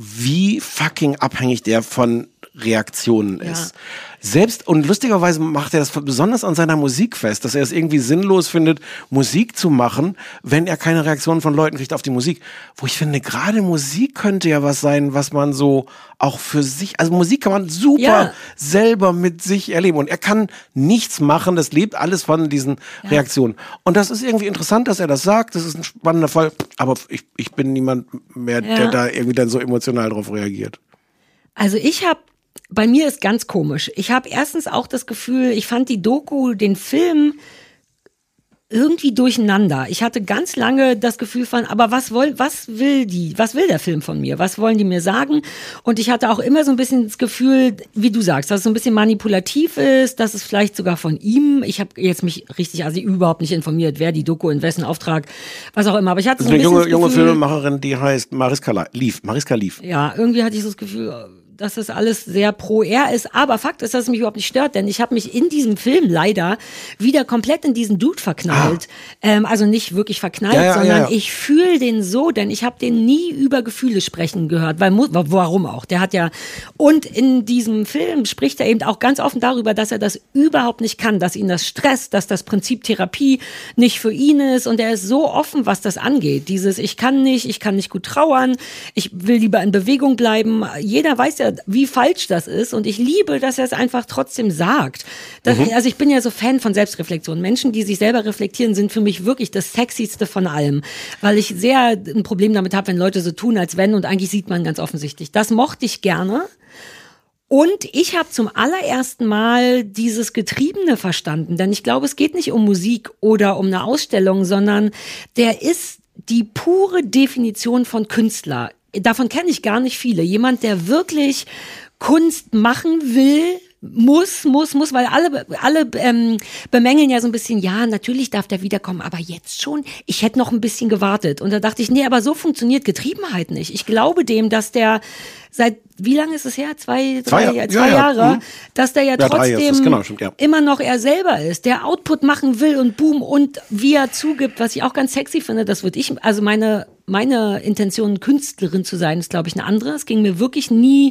wie fucking abhängig der von Reaktionen ist. Ja. Selbst, und lustigerweise macht er das besonders an seiner Musik fest, dass er es irgendwie sinnlos findet, Musik zu machen, wenn er keine Reaktionen von Leuten kriegt auf die Musik. Wo ich finde, gerade Musik könnte ja was sein, was man so auch für sich, also Musik kann man super ja. selber mit sich erleben. Und er kann nichts machen, das lebt alles von diesen ja. Reaktionen. Und das ist irgendwie interessant, dass er das sagt, das ist ein spannender Fall, aber ich, ich bin niemand mehr, ja. der da irgendwie dann so emotional drauf reagiert. Also ich habe Bei mir ist ganz komisch. Ich habe erstens auch das Gefühl, ich fand die Doku, den Film irgendwie durcheinander. Ich hatte ganz lange das Gefühl von, aber was woll, was will die, was will der Film von mir? Was wollen die mir sagen? Und ich hatte auch immer so ein bisschen das Gefühl, wie du sagst, dass es so ein bisschen manipulativ ist, dass es vielleicht sogar von ihm, ich habe jetzt mich richtig, also überhaupt nicht informiert, wer die Doku, in wessen Auftrag, was auch immer, aber ich hatte so ein eine bisschen junge, das junge Gefühl, Filmemacherin, die heißt Mariska Lief. Mariska Lief. Ja, irgendwie hatte ich so das Gefühl, dass das alles sehr pro er ist. Aber Fakt ist, dass es mich überhaupt nicht stört, denn ich habe mich in diesem Film leider wieder komplett in diesen Dude verknallt. Ah. Ähm, also nicht wirklich verknallt, ja, ja, sondern ja, ja. ich fühle den so, denn ich habe den nie über Gefühle sprechen gehört. Weil, warum auch? Der hat ja, und in diesem Film spricht er eben auch ganz offen darüber, dass er das überhaupt nicht kann, dass ihn das stresst, dass das Prinzip Therapie nicht für ihn ist, und er ist so offen, was das angeht. Dieses, ich kann nicht, ich kann nicht gut trauern, ich will lieber in Bewegung bleiben. Jeder weiß ja, wie falsch das ist, und ich liebe, dass er es einfach trotzdem sagt. Das, mhm. Also ich bin ja so Fan von Selbstreflexion. Menschen, die sich selber reflektieren, sind für mich wirklich das Sexyste von allem, weil ich sehr ein Problem damit habe, wenn Leute so tun, als wenn, und eigentlich sieht man ganz offensichtlich. Das mochte ich gerne. Und ich habe zum allerersten Mal dieses Getriebene verstanden, denn ich glaube, es geht nicht um Musik oder um eine Ausstellung, sondern der ist die pure Definition von Künstler. Davon kenne ich gar nicht viele. Jemand, der wirklich Kunst machen will, muss, muss, muss, weil alle, alle ähm, bemängeln ja so ein bisschen, ja, natürlich darf der wiederkommen, aber jetzt schon, ich hätte noch ein bisschen gewartet. Und da dachte ich, nee, aber so funktioniert Getriebenheit nicht. Ich glaube dem, dass der seit, wie lange ist es her? Zwei, drei, zwei, ja, zwei ja, Jahre, ja. dass der ja, ja trotzdem genau, stimmt, ja. immer noch er selber ist, der Output machen will und boom, und wie er zugibt, was ich auch ganz sexy finde, das würde ich, also meine, meine Intention, Künstlerin zu sein, ist, glaube ich, eine andere. Es ging mir wirklich nie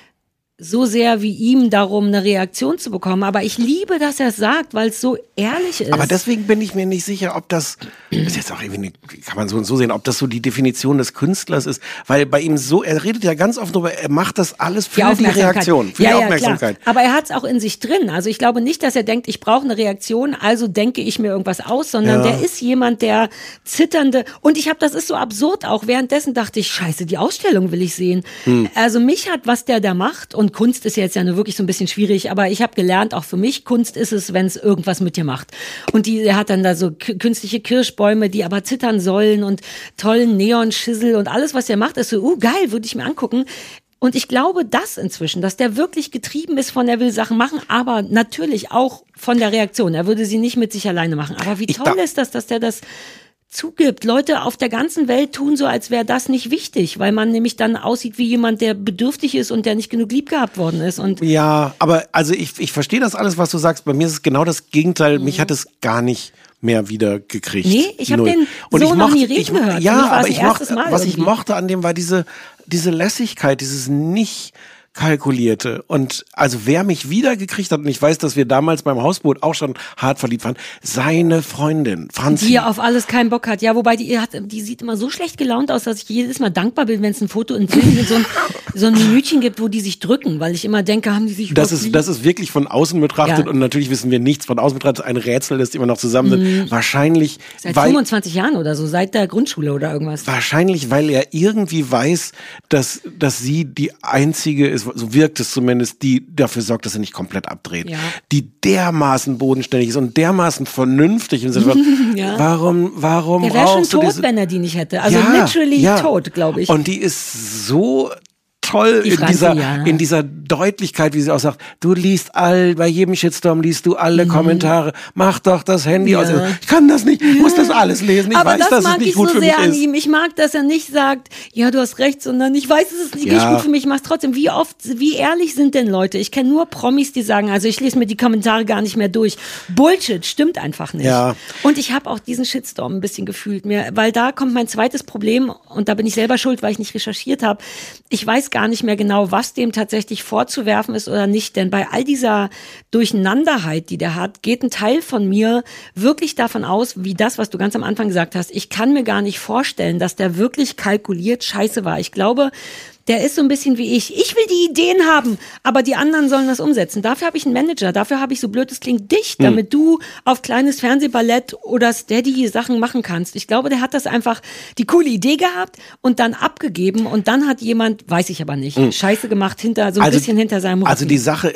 so sehr wie ihm darum, eine Reaktion zu bekommen. Aber ich liebe, dass er es sagt, weil es so ehrlich ist. Aber deswegen bin ich mir nicht sicher, ob das, ist jetzt auch irgendwie, kann man so und so sehen, ob das so die Definition des Künstlers ist. Weil bei ihm so, er redet ja ganz oft darüber, er macht das alles für die, die Reaktion, für ja, die Aufmerksamkeit. Ja, aber er hat es auch in sich drin. Also ich glaube nicht, dass er denkt, ich brauche eine Reaktion, also denke ich mir irgendwas aus, sondern ja. der ist jemand, der zitternde, und ich habe, das ist so absurd auch, währenddessen dachte ich, scheiße, die Ausstellung will ich sehen. Hm. Also mich hat, was der da macht, und Kunst ist jetzt ja nur wirklich so ein bisschen schwierig, aber ich habe gelernt, auch für mich, Kunst ist es, wenn es irgendwas mit dir macht. Und die, er hat dann da so k- künstliche Kirschbäume, die aber zittern sollen, und tollen Neonschissel, und alles, was er macht, ist so, uh, geil, würde ich mir angucken. Und ich glaube das inzwischen, dass der wirklich getrieben ist von, er will Sachen machen, aber natürlich auch von der Reaktion. Er würde sie nicht mit sich alleine machen. Aber wie toll da- ist das, dass der das zugibt. Leute auf der ganzen Welt tun so, als wäre das nicht wichtig, weil man nämlich dann aussieht wie jemand, der bedürftig ist und der nicht genug lieb gehabt worden ist. Und ja, aber also ich, ich verstehe das alles, was du sagst. Bei mir ist es genau das Gegenteil. Mhm. Mich hat es gar nicht mehr wieder gekriegt. Nee, ich habe den und so ich noch mochte, nie reden ich, gehört. Ja, aber ich mochte, was Mal ich mochte an dem war diese, diese Lässigkeit, dieses nicht kalkulierte. Und also wer mich wieder gekriegt hat, und ich weiß, dass wir damals beim Hausboot auch schon hart verliebt waren, seine Freundin, Franzi. Die auf alles keinen Bock hat. Ja, wobei die hat, die sieht immer so schlecht gelaunt aus, dass ich jedes Mal dankbar bin, wenn es ein Foto in Film so ein, so ein Minütchen gibt, wo die sich drücken, weil ich immer denke, haben die sich Das ist, das ist wirklich von außen betrachtet, ja. Und natürlich wissen wir nichts von außen betrachtet. Ein Rätsel, das immer noch zusammen sind. Mhm. Wahrscheinlich. Seit weil, fünfundzwanzig Jahren oder so, seit der Grundschule oder irgendwas. Wahrscheinlich, weil er irgendwie weiß, dass, dass sie die einzige ist, so wirkt es zumindest, die dafür sorgt, dass er nicht komplett abdreht. Ja. Die dermaßen bodenständig ist und dermaßen vernünftig im Sinne von, ja. warum, warum er wäre schon tot, diese... wenn er die nicht hätte. Also ja, literally ja. tot, glaube ich. Und die ist so toll die in Franzi, dieser, ja. in dieser Deutlichkeit, wie sie auch sagt, du liest all, bei jedem Shitstorm liest du alle mhm. Kommentare, mach doch das Handy ja. aus. Ich kann das nicht, ich muss das alles lesen, ich aber weiß, das dass mag es nicht ich gut so für mich sehr an ist. ihm. Ich mag, dass er nicht sagt, ja, du hast recht, sondern ich weiß, es ist nicht ja. gut für mich, ich mach's trotzdem. Wie oft, wie ehrlich sind denn Leute? Ich kenne nur Promis, die sagen, also ich lese mir die Kommentare gar nicht mehr durch. Bullshit, stimmt einfach nicht. Ja. Und ich habe auch diesen Shitstorm ein bisschen gefühlt, mir, weil da kommt mein zweites Problem, und da bin ich selber schuld, weil ich nicht recherchiert habe. Ich weiß gar nicht mehr genau, was dem tatsächlich vorzuwerfen ist oder nicht, denn bei all dieser Durcheinanderheit, die der hat, geht ein Teil von mir wirklich davon aus, wie das, was du ganz am Anfang gesagt hast. Ich kann mir gar nicht vorstellen, dass der wirklich kalkuliert scheiße war. Ich glaube, der ist so ein bisschen wie ich. Ich will die Ideen haben, aber die anderen sollen das umsetzen. Dafür habe ich einen Manager, dafür habe ich, so blöd es klingt, dich, damit hm. du auf kleines Fernsehballett oder Steady Sachen machen kannst. Ich glaube, der hat das einfach, die coole Idee gehabt und dann abgegeben, und dann hat jemand, weiß ich aber nicht, hm. Scheiße gemacht, hinter so ein also, bisschen hinter seinem Rücken. Also die Sache ist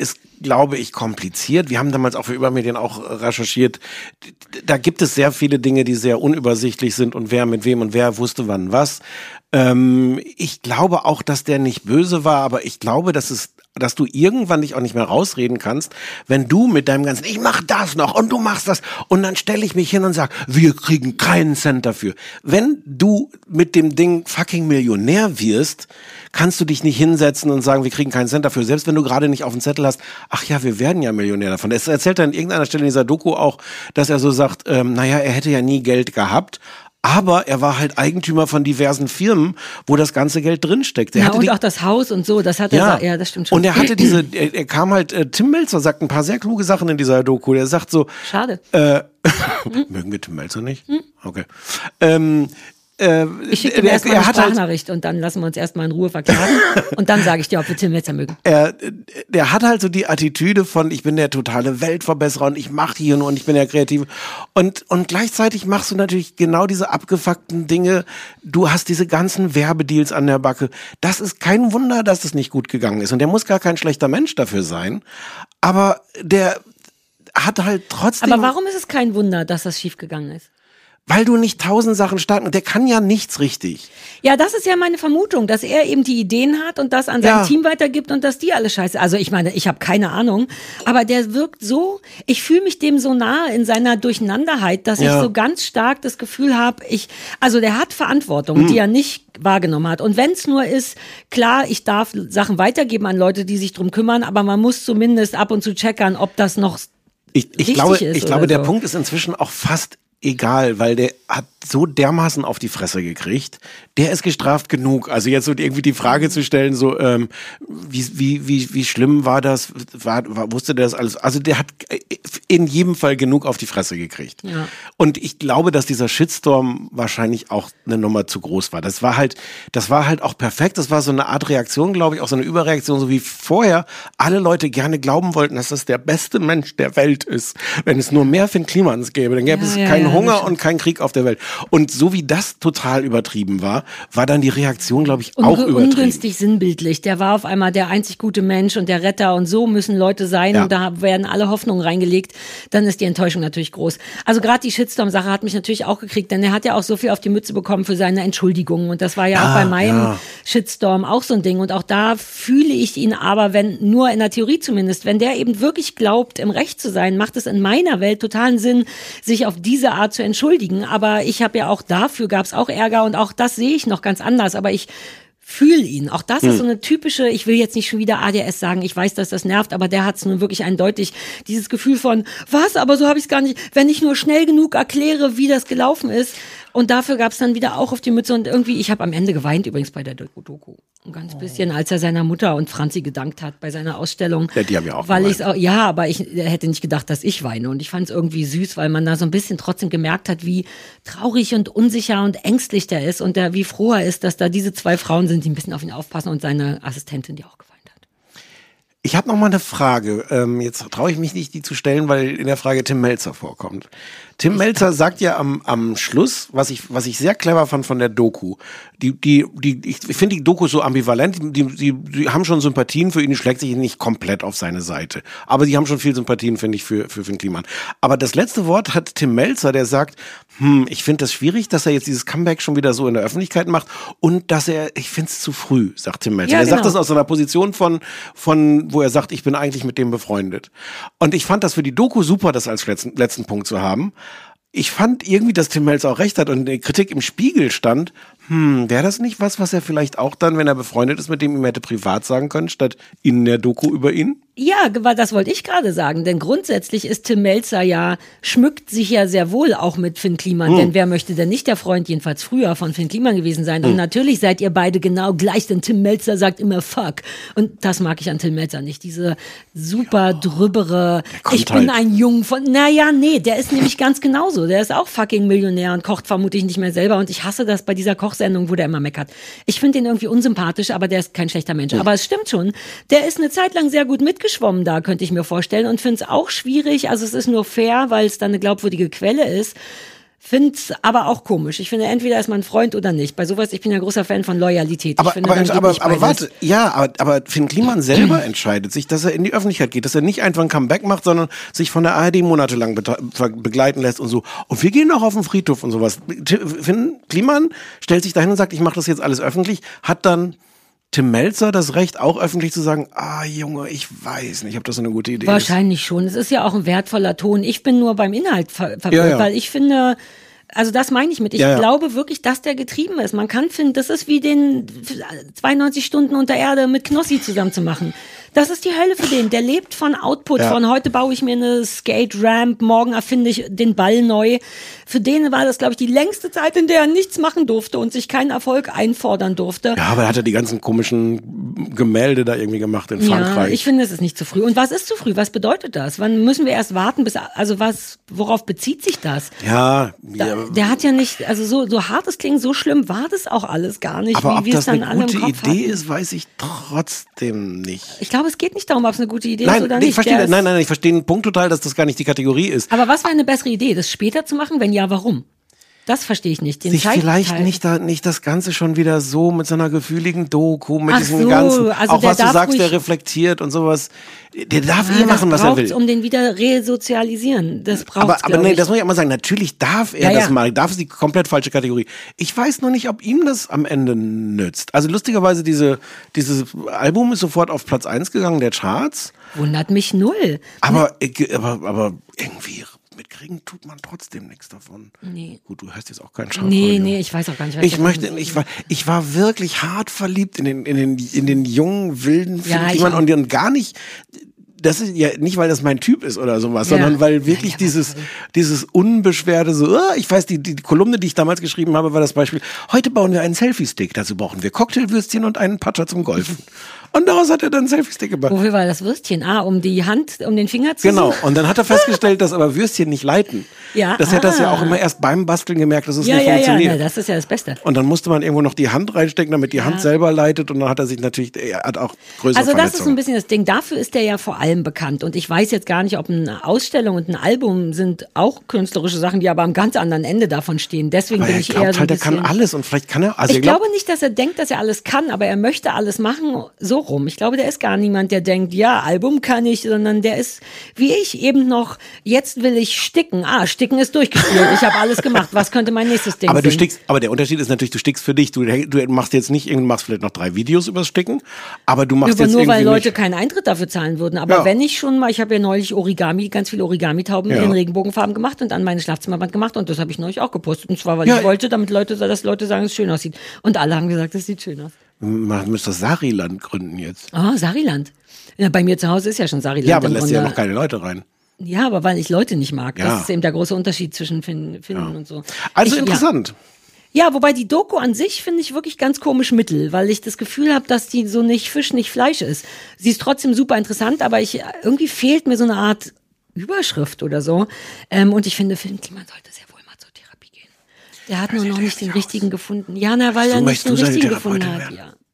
glaube ich, kompliziert. Wir haben damals auch für Übermedien auch recherchiert. Da gibt es sehr viele Dinge, die sehr unübersichtlich sind und wer mit wem und wer wusste wann was. Ähm, ich glaube auch, dass der nicht böse war, aber ich glaube, dass es dass du irgendwann dich auch nicht mehr rausreden kannst, wenn du mit deinem ganzen, ich mach das noch und du machst das und dann stelle ich mich hin und sag, wir kriegen keinen Cent dafür. Wenn du mit dem Ding fucking Millionär wirst, kannst du dich nicht hinsetzen und sagen, wir kriegen keinen Cent dafür, selbst wenn du gerade nicht auf dem Zettel hast, ach ja, wir werden ja Millionär davon. Es erzählt er an irgendeiner Stelle in dieser Doku auch, dass er so sagt, ähm, naja, er hätte ja nie Geld gehabt, aber er war halt Eigentümer von diversen Firmen, wo das ganze Geld drinsteckt. Ja, und die, auch das Haus und so, das hat er, ja, ja, das stimmt schon. Und er hatte diese, er, er kam halt, äh, Tim Melzer sagt ein paar sehr kluge Sachen in dieser Doku. Der sagt so, schade. Äh, hm? Mögen wir Tim Melzer nicht? Hm? Okay. Ähm, Äh, ich schicke dir erstmal eine Sprachnachricht halt, und dann lassen wir uns erstmal in Ruhe verklagen und dann sage ich dir, ob wir Tim Melzer mögen. Er, der hat halt so die Attitüde von, ich bin der totale Weltverbesserer und ich mache hier nur und ich bin der Kreative. Und, und gleichzeitig machst du natürlich genau diese abgefuckten Dinge. Du hast diese ganzen Werbedeals an der Backe. Das ist kein Wunder, dass es nicht gut gegangen ist. Und der muss gar kein schlechter Mensch dafür sein. Aber der hat halt trotzdem... Aber warum ist es kein Wunder, dass das schiefgegangen ist? Weil du nicht tausend Sachen starten, der kann ja nichts richtig. Ja, das ist ja meine Vermutung, dass er eben die Ideen hat und das an sein ja. Team weitergibt und dass die alle scheiße. Also ich meine, ich habe keine Ahnung, aber der wirkt so, ich fühle mich dem so nahe in seiner Durcheinanderheit, dass ja. ich so ganz stark das Gefühl habe, ich, also der hat Verantwortung, hm. die er nicht wahrgenommen hat. Und wenn es nur ist, klar, ich darf Sachen weitergeben an Leute, die sich drum kümmern, aber man muss zumindest ab und zu checkern, ob das noch ich, ich richtig glaube, ist. Ich glaube, der so. Punkt ist inzwischen auch fast egal, weil der hat so dermaßen auf die Fresse gekriegt. Der ist gestraft genug. Also jetzt so irgendwie die Frage zu stellen, so ähm, wie wie wie wie schlimm war das? War, war wusste der das alles? Also der hat in jedem Fall genug auf die Fresse gekriegt. Ja. Und ich glaube, dass dieser Shitstorm wahrscheinlich auch eine Nummer zu groß war. Das war halt, das war halt auch perfekt. Das war so eine Art Reaktion, glaube ich, auch so eine Überreaktion, so wie vorher alle Leute gerne glauben wollten, dass das der beste Mensch der Welt ist. Wenn es nur mehr Finn Klimans gäbe, dann gäbe ja, es ja, keinen ja, Hunger und keinen Krieg auf der Welt. Und so wie das total übertrieben war, war dann die Reaktion, glaube ich, auch Unge- übertrieben. Ungünstig sinnbildlich. Der war auf einmal der einzig gute Mensch und der Retter und so müssen Leute sein Ja. und da werden alle Hoffnungen reingelegt. Dann ist die Enttäuschung natürlich groß. Also gerade die Shitstorm-Sache hat mich natürlich auch gekriegt, denn er hat ja auch so viel auf die Mütze bekommen für seine Entschuldigungen und das war ja Ah, auch bei meinem ja. Shitstorm auch so ein Ding und auch da fühle ich ihn aber, wenn nur in der Theorie zumindest, wenn der eben wirklich glaubt, im Recht zu sein, macht es in meiner Welt totalen Sinn, sich auf diese Art zu entschuldigen. Aber ich habe ja auch dafür gab es auch Ärger und auch das sehe ich noch ganz anders. Aber ich fühle ihn. Auch das Hm. ist so eine typische, ich will jetzt nicht schon wieder A D S sagen, ich weiß, dass das nervt, aber der hat es nun wirklich eindeutig, dieses Gefühl von, was, aber so habe ich es gar nicht, wenn ich nur schnell genug erkläre, wie das gelaufen ist. Und dafür gab es dann wieder auch auf die Mütze und irgendwie, ich habe am Ende geweint übrigens bei der Doku. Ein ganz bisschen, als er seiner Mutter und Franzi gedankt hat bei seiner Ausstellung. Ja, die haben ja auch weil geweint. ich's auch, ja, aber ich hätte nicht gedacht, dass ich weine. Und ich fand es irgendwie süß, weil man da so ein bisschen trotzdem gemerkt hat, wie traurig und unsicher und ängstlich der ist und der, wie froh er ist, dass da diese zwei Frauen sind, die ein bisschen auf ihn aufpassen und seine Assistentin, die auch geweint hat. Ich habe noch mal eine Frage. Ähm, jetzt traue ich mich nicht, die zu stellen, weil in der Frage Tim Melzer vorkommt. Tim Melzer sagt ja am, am Schluss, was ich, was ich sehr clever fand von der Doku. Die, die, die, ich finde die Doku so ambivalent. Die, die, die haben schon Sympathien für ihn, die schlägt sich nicht komplett auf seine Seite. Aber die haben schon viel Sympathien, finde ich, für, für Finn Kliman. Aber das letzte Wort hat Tim Melzer, der sagt, hm, ich finde das schwierig, dass er jetzt dieses Comeback schon wieder so in der Öffentlichkeit macht und dass er, ich finde es zu früh, sagt Tim Melzer. Ja, er genau. sagt das aus einer Position von, von, wo er sagt, ich bin eigentlich mit dem befreundet. Und ich fand das für die Doku super, das als letzten, letzten Punkt zu haben. Ich fand irgendwie, dass Tim Melzer auch recht hat und die Kritik im Spiegel stand, hm, wäre das nicht was, was er vielleicht auch dann, wenn er befreundet ist, mit dem ihm hätte privat sagen können, statt in der Doku über ihn? Ja, das wollte ich gerade sagen, denn grundsätzlich ist Tim Melzer ja, schmückt sich ja sehr wohl auch mit Finn Kliman, Hm. denn wer möchte denn nicht der Freund, jedenfalls früher, von Finn Kliman gewesen sein? Und Hm. natürlich seid ihr beide genau gleich, denn Tim Melzer sagt immer fuck. Und das mag ich an Tim Melzer nicht, diese super drübere, kommt ich bin halt. ein Jung von, naja, nee, der ist nämlich ganz genauso, der ist auch fucking Millionär und kocht vermutlich nicht mehr selber und ich hasse das bei dieser Kochsendung, wo der immer meckert. Ich finde den irgendwie unsympathisch, aber der ist kein schlechter Mensch. Aber es stimmt schon, der ist eine Zeit lang sehr gut mitgeschwommen da, könnte ich mir vorstellen und finde es auch schwierig, also es ist nur fair, weil es dann eine glaubwürdige Quelle ist, Find's aber auch komisch. Ich finde, entweder ist man ein Freund oder nicht. Bei sowas, ich bin ja großer Fan von Loyalität. Aber, ich finde, aber, dann aber, geht aber nicht warte, beides. ja, aber, aber Finn Kliman selber entscheidet sich, dass er in die Öffentlichkeit geht, dass er nicht einfach ein Comeback macht, sondern sich von der A R D monatelang be- begleiten lässt und so. Und wir gehen auch auf den Friedhof und sowas. Finn Kliman stellt sich dahin und sagt, ich mache das jetzt alles öffentlich, hat dann Tim Melzer das Recht, auch öffentlich zu sagen, ah Junge, ich weiß nicht, ob das so eine gute Idee ist. Wahrscheinlich schon. Es ist ja auch ein wertvoller Ton. Ich bin nur beim Inhalt ver- verwirrt, Ja, ja. weil ich finde, also das meine ich mit. Ich Ja, ja. glaube wirklich, dass der getrieben ist. Man kann finden, das ist wie den zweiundneunzig Stunden unter Erde mit Knossi zusammen zu machen. Das ist die Hölle für den. Der lebt von Output, Ja. von heute baue ich mir eine Skate-Ramp, morgen erfinde ich den Ball neu. Für den war das, glaube ich, die längste Zeit, in der er nichts machen durfte und sich keinen Erfolg einfordern durfte. Ja, aber er hat ja die ganzen komischen Gemälde da irgendwie gemacht in Frankreich. Ja, ich finde, es ist nicht zu früh. Und was ist zu früh? Was bedeutet das? Wann müssen wir erst warten, bis, also was, worauf bezieht sich das? ja, Da, ja. der hat ja nicht, also so, so hart es klingt, so schlimm war das auch alles gar nicht, Aber wie ob wir es das dann eine alle gute im Kopf Idee hatten. ist, weiß ich trotzdem nicht. Ich glaube, es geht nicht darum, ob es eine gute Idee Nein, ist oder ich nicht. verstehe, Der nein, ist- nein, ich verstehe den Punkt total, dass das gar nicht die Kategorie ist. Aber was wäre eine bessere Idee, das später zu machen? Wenn ja, warum? Das verstehe ich nicht. Den Sich Zeitteil- vielleicht nicht, da, nicht das Ganze schon wieder so mit so einer gefühligen Doku, mit Ach diesem so, ganzen, also auch der was du darf sagst, der ruhig- reflektiert und sowas. Der darf Ah, eh machen, das was er braucht's, will. um den wieder resozialisieren. Das braucht Aber, aber nee, das muss ich auch mal sagen, natürlich darf er Ja, das ja. mal, darf es die komplett falsche Kategorie. Ich weiß noch nicht, ob ihm das am Ende nützt. Also lustigerweise, diese, dieses Album ist sofort auf Platz eins gegangen, der Charts. Wundert mich null. Aber, ich- aber, aber irgendwie mitkriegen tut man trotzdem nichts davon. Nee. Gut, du hörst jetzt auch keinen Charts. Nee, nee, ich weiß auch gar nicht, was Ich das möchte, ist. ich war, ich war wirklich hart verliebt in den, in den, in den jungen, wilden Ja, Finn ich Kliman auch. und und gar nicht, das ist ja nicht, weil das mein Typ ist oder sowas, Ja. sondern weil wirklich dieses, dieses unbeschwerte, so, ah, ich weiß, die, die Kolumne, die ich damals geschrieben habe, war das Beispiel, heute bauen wir einen Selfie-Stick, dazu brauchen wir Cocktailwürstchen und einen Patscher zum Golfen. Und daraus hat er dann einen Selfie-Stick gemacht. Wofür war das Würstchen? Ah, um die Hand, um den Finger zu Genau, suchen? und dann hat er festgestellt, dass aber Würstchen nicht leiten. Ja, Das hat das ja ah. auch immer erst beim Basteln gemerkt, dass es Ja, nicht ja, ja, funktioniert. na, das ist ja das Beste. Und dann musste man irgendwo noch die Hand reinstecken, damit die Hand selber leitet. Und dann hat er sich natürlich, er hat auch größere Also das ist so ein Verletzungen. bisschen das Ding. Dafür ist der ja vor allem bekannt. Und ich weiß jetzt gar nicht, ob eine Ausstellung und ein Album sind auch künstlerische Sachen, die aber am ganz anderen Ende davon stehen. Deswegen Aber bin er ich glaubt eher so ein halt, er bisschen... kann alles. Und vielleicht kann er, also ich ich glaub, glaube nicht, dass er denkt, dass er alles kann, aber er möchte alles machen, so rum. Ich glaube, der ist gar niemand, der denkt, ja, Album kann ich, sondern der ist, wie ich, eben noch, jetzt will ich sticken. Ah, sticken ist durchgespielt. Ich habe alles gemacht. Was könnte mein nächstes Ding aber du sein? stickst, aber der Unterschied ist natürlich, du stickst für dich. Du, du machst jetzt nicht, du machst vielleicht noch drei Videos übers Sticken, aber du machst Aber jetzt nur irgendwie weil Leute nicht, keinen Eintritt dafür zahlen würden. Aber Ja. wenn ich schon mal, ich habe ja neulich Origami, ganz viele Origami-Tauben Ja. in Regenbogenfarben gemacht und an meine Schlafzimmerwand gemacht und das habe ich neulich auch gepostet. Und zwar, weil Ja. ich wollte, damit Leute, dass Leute sagen, es schön aussieht. Und alle haben gesagt, es sieht schön aus. man müsste das Sariland gründen jetzt. Oh, Sariland. Ja, bei mir zu Hause ist ja schon Sariland. Ja, aber im lässt ja Grunde. noch keine Leute rein. Ja, aber weil ich Leute nicht mag. Ja. Das ist eben der große Unterschied zwischen Finnen, Finnen und so. Also ich, interessant. Ja. ja, wobei die Doku an sich finde ich wirklich ganz komisch mittel, weil ich das Gefühl habe, dass die so nicht Fisch, nicht Fleisch ist. Sie ist trotzdem super interessant, aber ich irgendwie fehlt mir so eine Art Überschrift oder so. Ähm, und ich finde, Finn Kliman sollte sehr wohl mal zur Therapie gehen. Der hat nur noch nicht den richtigen gefunden. Ja, na, weil So er nicht möchtest den du seine richtigen gefunden Therapeutin hat. werden? Ja.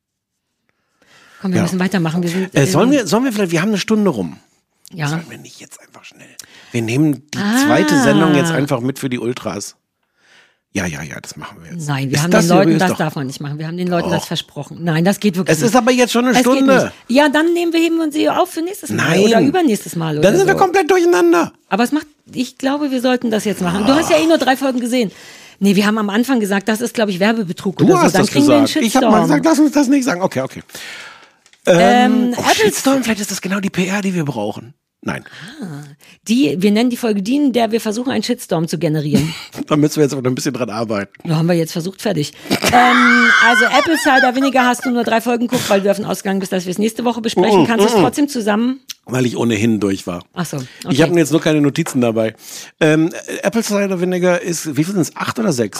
Komm, wir Ja. müssen weitermachen. Wir sind, Äh, sollen ähm, wir, sollen wir vielleicht, wir haben eine Stunde rum. Ja. Sollen wir nicht jetzt einfach schnell? Wir nehmen die Ah. zweite Sendung jetzt einfach mit für die Ultras. Ja, ja, ja, das machen wir jetzt. Nein, wir Ist haben das den Leuten, seriös? das Doch. darf man nicht machen. Wir haben den Leuten Doch. das versprochen. Nein, das geht wirklich Es nicht. ist aber jetzt schon eine Es geht Stunde. nicht. Ja, dann nehmen wir, heben wir uns sie auf für nächstes Mal. Nein. Oder übernächstes Mal. Oder Dann sind so. wir komplett durcheinander. Aber es macht, ich glaube, wir sollten das jetzt machen. Du hast ja eh nur drei Folgen gesehen. Nee, wir haben am Anfang gesagt, das ist, glaube ich, Werbebetrug Du oder so. hast Dann das kriegen wir einen gesagt. Shitstorm. Ich habe mal gesagt, lass uns das nicht sagen. Okay, okay. Ähm, Ähm, oh, Apples- Shitstorm, vielleicht ist das genau die P R, die wir brauchen. Nein. Die, wir nennen die Folge die, in der wir versuchen, einen Shitstorm zu generieren. Da müssen wir jetzt aber noch ein bisschen dran arbeiten. Da haben wir jetzt versucht, fertig. ähm, also Apple Cider Vinegar hast du nur drei Folgen geguckt, weil du davon ausgegangen bist, dass wir es nächste Woche besprechen. Mm, Kannst du es mm. trotzdem zusammen? Weil ich ohnehin durch war. Ach so, okay. Ich habe jetzt nur keine Notizen dabei. Ähm, Apple Cider Vinegar ist, wie viel sind es? Acht oder sechs? Oh Gott.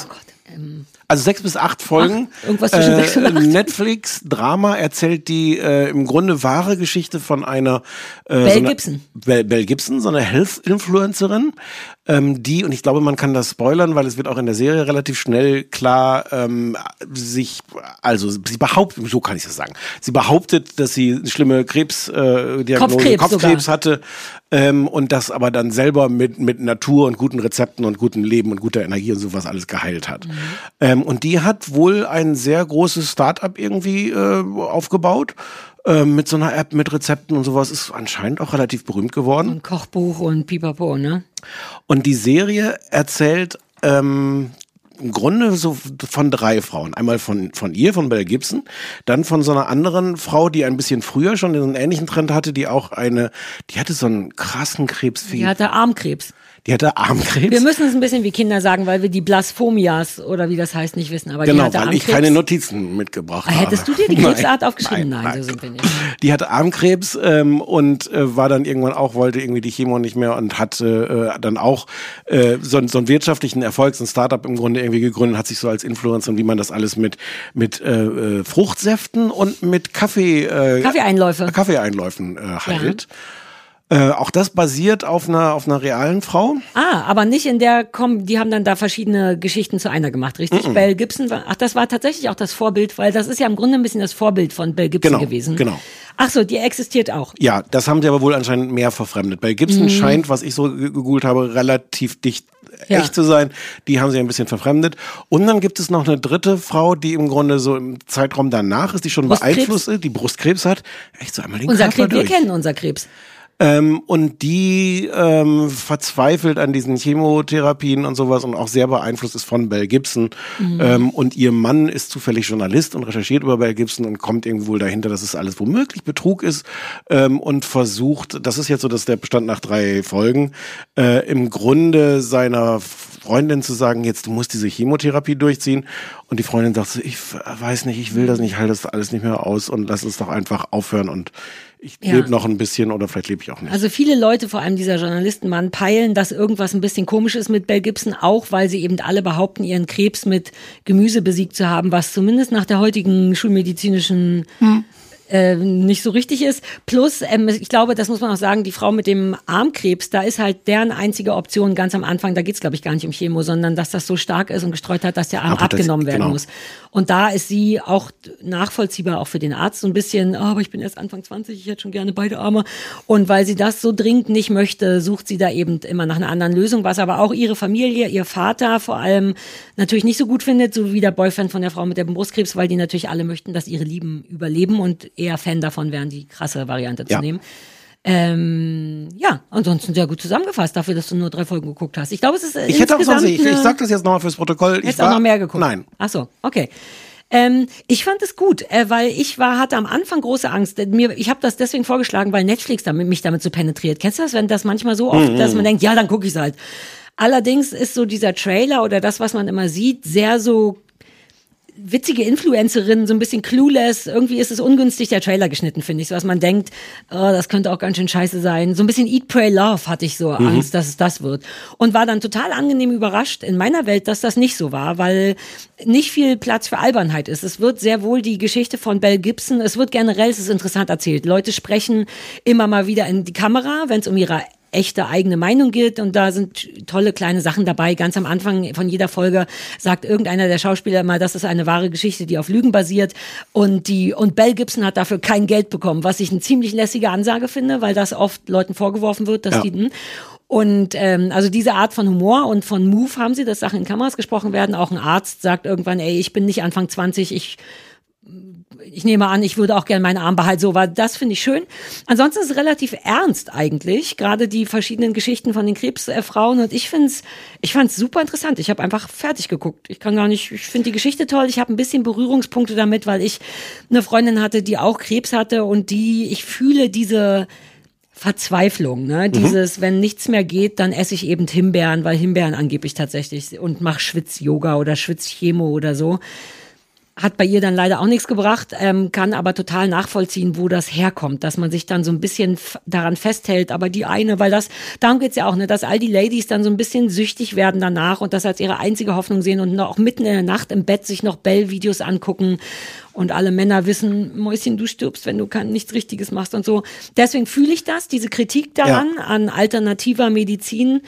Also sechs bis acht Folgen. Ach, irgendwas zwischen sechs und acht. Netflix-Drama erzählt die äh, im Grunde wahre Geschichte von einer äh, Belle so einer, Gibson. Belle, Belle Gibson, so eine Health-Influencerin, ähm, die, und ich glaube, man kann das spoilern, weil es wird auch in der Serie relativ schnell klar, ähm, sich, also sie behauptet, so kann ich das sagen, sie behauptet, dass sie eine schlimme Krebsdiagnose, äh, Kopfkrebs, Kopfkrebs sogar. hatte, ähm, und das aber dann selber mit mit Natur und guten Rezepten und gutem Leben und guter Energie und sowas alles geheilt hat. Mhm. Ähm, und die hat wohl ein sehr großes Start-up irgendwie äh, aufgebaut. Mit so einer App mit Rezepten und sowas, ist anscheinend auch relativ berühmt geworden. Und Kochbuch und Pipapo, ne? Und die Serie erzählt ähm, im Grunde so von drei Frauen. Einmal von von ihr, von Belle Gibson, dann von so einer anderen Frau, die ein bisschen früher schon einen ähnlichen Trend hatte, die auch eine, die hatte so einen krassen Krebs. Die hatte Armkrebs. Die hatte Armkrebs. Wir müssen es ein bisschen wie Kinder sagen, weil wir die Blasphomias oder wie das heißt nicht wissen. Aber genau, die hatte weil Armkrebs. ich keine Notizen mitgebracht habe. Hättest du dir die Krebsart nein, aufgeschrieben? Nein, Nein, nein, so sind wir nicht. Die hatte Armkrebs ähm, und äh, war dann irgendwann auch, wollte irgendwie die Chemo nicht mehr und hatte äh, dann auch äh, so, so einen wirtschaftlichen Erfolg, so ein Startup im Grunde irgendwie gegründet, hat sich so als Influencer und wie man das alles mit mit äh, Fruchtsäften und mit Kaffee äh, Kaffeeeinläufe. Kaffeeeinläufen äh, heilt. Ja. Äh, auch das basiert auf einer auf einer realen Frau. Ah, aber nicht in der, komm, die haben dann da verschiedene Geschichten zu einer gemacht, richtig? Mm-mm. Belle Gibson war, ach, das war tatsächlich auch das Vorbild, weil das ist ja im Grunde ein bisschen das Vorbild von Belle Gibson genau, gewesen. Genau. Ach so, die existiert auch. Ja, das haben sie aber wohl anscheinend mehr verfremdet. Belle Gibson mm. scheint, was ich so gegoogelt habe, relativ dicht ja. echt zu sein. Die haben sie ein bisschen verfremdet. Und dann gibt es noch eine dritte Frau, die im Grunde so im Zeitraum danach ist, die schon beeinflusst ist, die Brustkrebs hat. Echt so einmal den unser Körper Krebs, durch. Wir kennen unser Krebs. Ähm, und die ähm, verzweifelt an diesen Chemotherapien und sowas und auch sehr beeinflusst ist von Belle Gibson. Mhm. Ähm, und ihr Mann ist zufällig Journalist und recherchiert über Belle Gibson und kommt irgendwie wohl dahinter, dass es alles womöglich Betrug ist, ähm, und versucht, das ist jetzt so, dass der Bestand nach drei Folgen, äh, im Grunde seiner Freundin zu sagen, jetzt du musst diese Chemotherapie durchziehen. Und die Freundin sagt so, ich weiß nicht, ich will das nicht, ich halte das alles nicht mehr aus und lass uns doch einfach aufhören und ich ja. lebe noch ein bisschen oder vielleicht lebe ich auch nicht. Also viele Leute, vor allem dieser Journalistenmann, peilen, dass irgendwas ein bisschen komisch ist mit Belle Gibson, auch weil sie eben alle behaupten, ihren Krebs mit Gemüse besiegt zu haben, was zumindest nach der heutigen schulmedizinischen hm. äh, nicht so richtig ist. Plus, ähm, ich glaube, das muss man auch sagen, die Frau mit dem Armkrebs, da ist halt deren einzige Option ganz am Anfang, da geht's glaube ich gar nicht um Chemo, sondern dass das so stark ist und gestreut hat, dass der Arm aber abgenommen das, werden genau. muss. Und da ist sie auch nachvollziehbar, auch für den Arzt, so ein bisschen, oh, aber ich bin erst Anfang zwanzig, ich hätte schon gerne beide Arme. Und weil sie das so dringend nicht möchte, sucht sie da eben immer nach einer anderen Lösung, was aber auch ihre Familie, ihr Vater vor allem natürlich nicht so gut findet, so wie der Boyfriend von der Frau mit dem Brustkrebs, weil die natürlich alle möchten, dass ihre Lieben überleben und eher Fan davon wären, die krasse Variante zu ja. nehmen. Ähm, ja, ansonsten sehr gut zusammengefasst, dafür, dass du nur drei Folgen geguckt hast. Ich glaube, es ist Ich hätte auch sonst, ich, ich sag das jetzt nochmal fürs Protokoll. Hättest du auch noch mehr geguckt? Nein. Ach so, okay. Ähm, ich fand es gut, äh, weil ich war hatte am Anfang große Angst. Mir, ich habe das deswegen vorgeschlagen, weil Netflix damit, mich damit so penetriert. Kennst du das, wenn das manchmal so oft, mhm. dass man denkt, ja, dann gucke ich es halt. Allerdings ist so dieser Trailer oder das, was man immer sieht, sehr so witzige Influencerin, so ein bisschen clueless. Irgendwie ist es ungünstig der Trailer geschnitten, finde ich. So, dass man denkt, oh, das könnte auch ganz schön scheiße sein. So ein bisschen Eat, Pray, Love hatte ich so mhm. Angst, dass es das wird. Und war dann total angenehm überrascht in meiner Welt, dass das nicht so war, weil nicht viel Platz für Albernheit ist. Es wird sehr wohl die Geschichte von Belle Gibson, es wird generell, es ist interessant erzählt. Leute sprechen immer mal wieder in die Kamera, wenn es um ihre echte eigene Meinung geht und da sind tolle kleine Sachen dabei. Ganz am Anfang von jeder Folge sagt irgendeiner der Schauspieler mal, das ist eine wahre Geschichte, die auf Lügen basiert und die und Belle Gibson hat dafür kein Geld bekommen, was ich eine ziemlich lässige Ansage finde, weil das oft Leuten vorgeworfen wird, dass ja. die und ähm, also diese Art von Humor und von Move haben sie, dass Sachen in Kameras gesprochen werden. Auch ein Arzt sagt irgendwann, ey, ich bin nicht Anfang zwanzig, ich Ich nehme an, ich würde auch gerne meinen Arm behalten. So, war das finde ich schön. Ansonsten ist es relativ ernst eigentlich, gerade die verschiedenen Geschichten von den Krebsfrauen. Und ich finde es, ich fand es super interessant. Ich habe einfach fertig geguckt. Ich kann gar nicht, ich finde die Geschichte toll. Ich habe ein bisschen Berührungspunkte damit, weil ich eine Freundin hatte, die auch Krebs hatte und die, ich fühle diese Verzweiflung, ne? Mhm. Dieses, wenn nichts mehr geht, dann esse ich eben Himbeeren, weil Himbeeren angeblich tatsächlich und mach Schwitz-Yoga oder Schwitz-Chemo oder so. Hat bei ihr dann leider auch nichts gebracht, ähm, kann aber total nachvollziehen, wo das herkommt, dass man sich dann so ein bisschen f- daran festhält. Aber die eine, weil das, darum geht's ja auch, ne, dass all die Ladies dann so ein bisschen süchtig werden danach und das als ihre einzige Hoffnung sehen und noch mitten in der Nacht im Bett sich noch Bell-Videos angucken und alle Männer wissen, Mäuschen, du stirbst, wenn du kann, nichts Richtiges machst und so. Deswegen fühle ich das, diese Kritik daran, ja. an alternativer Medizin,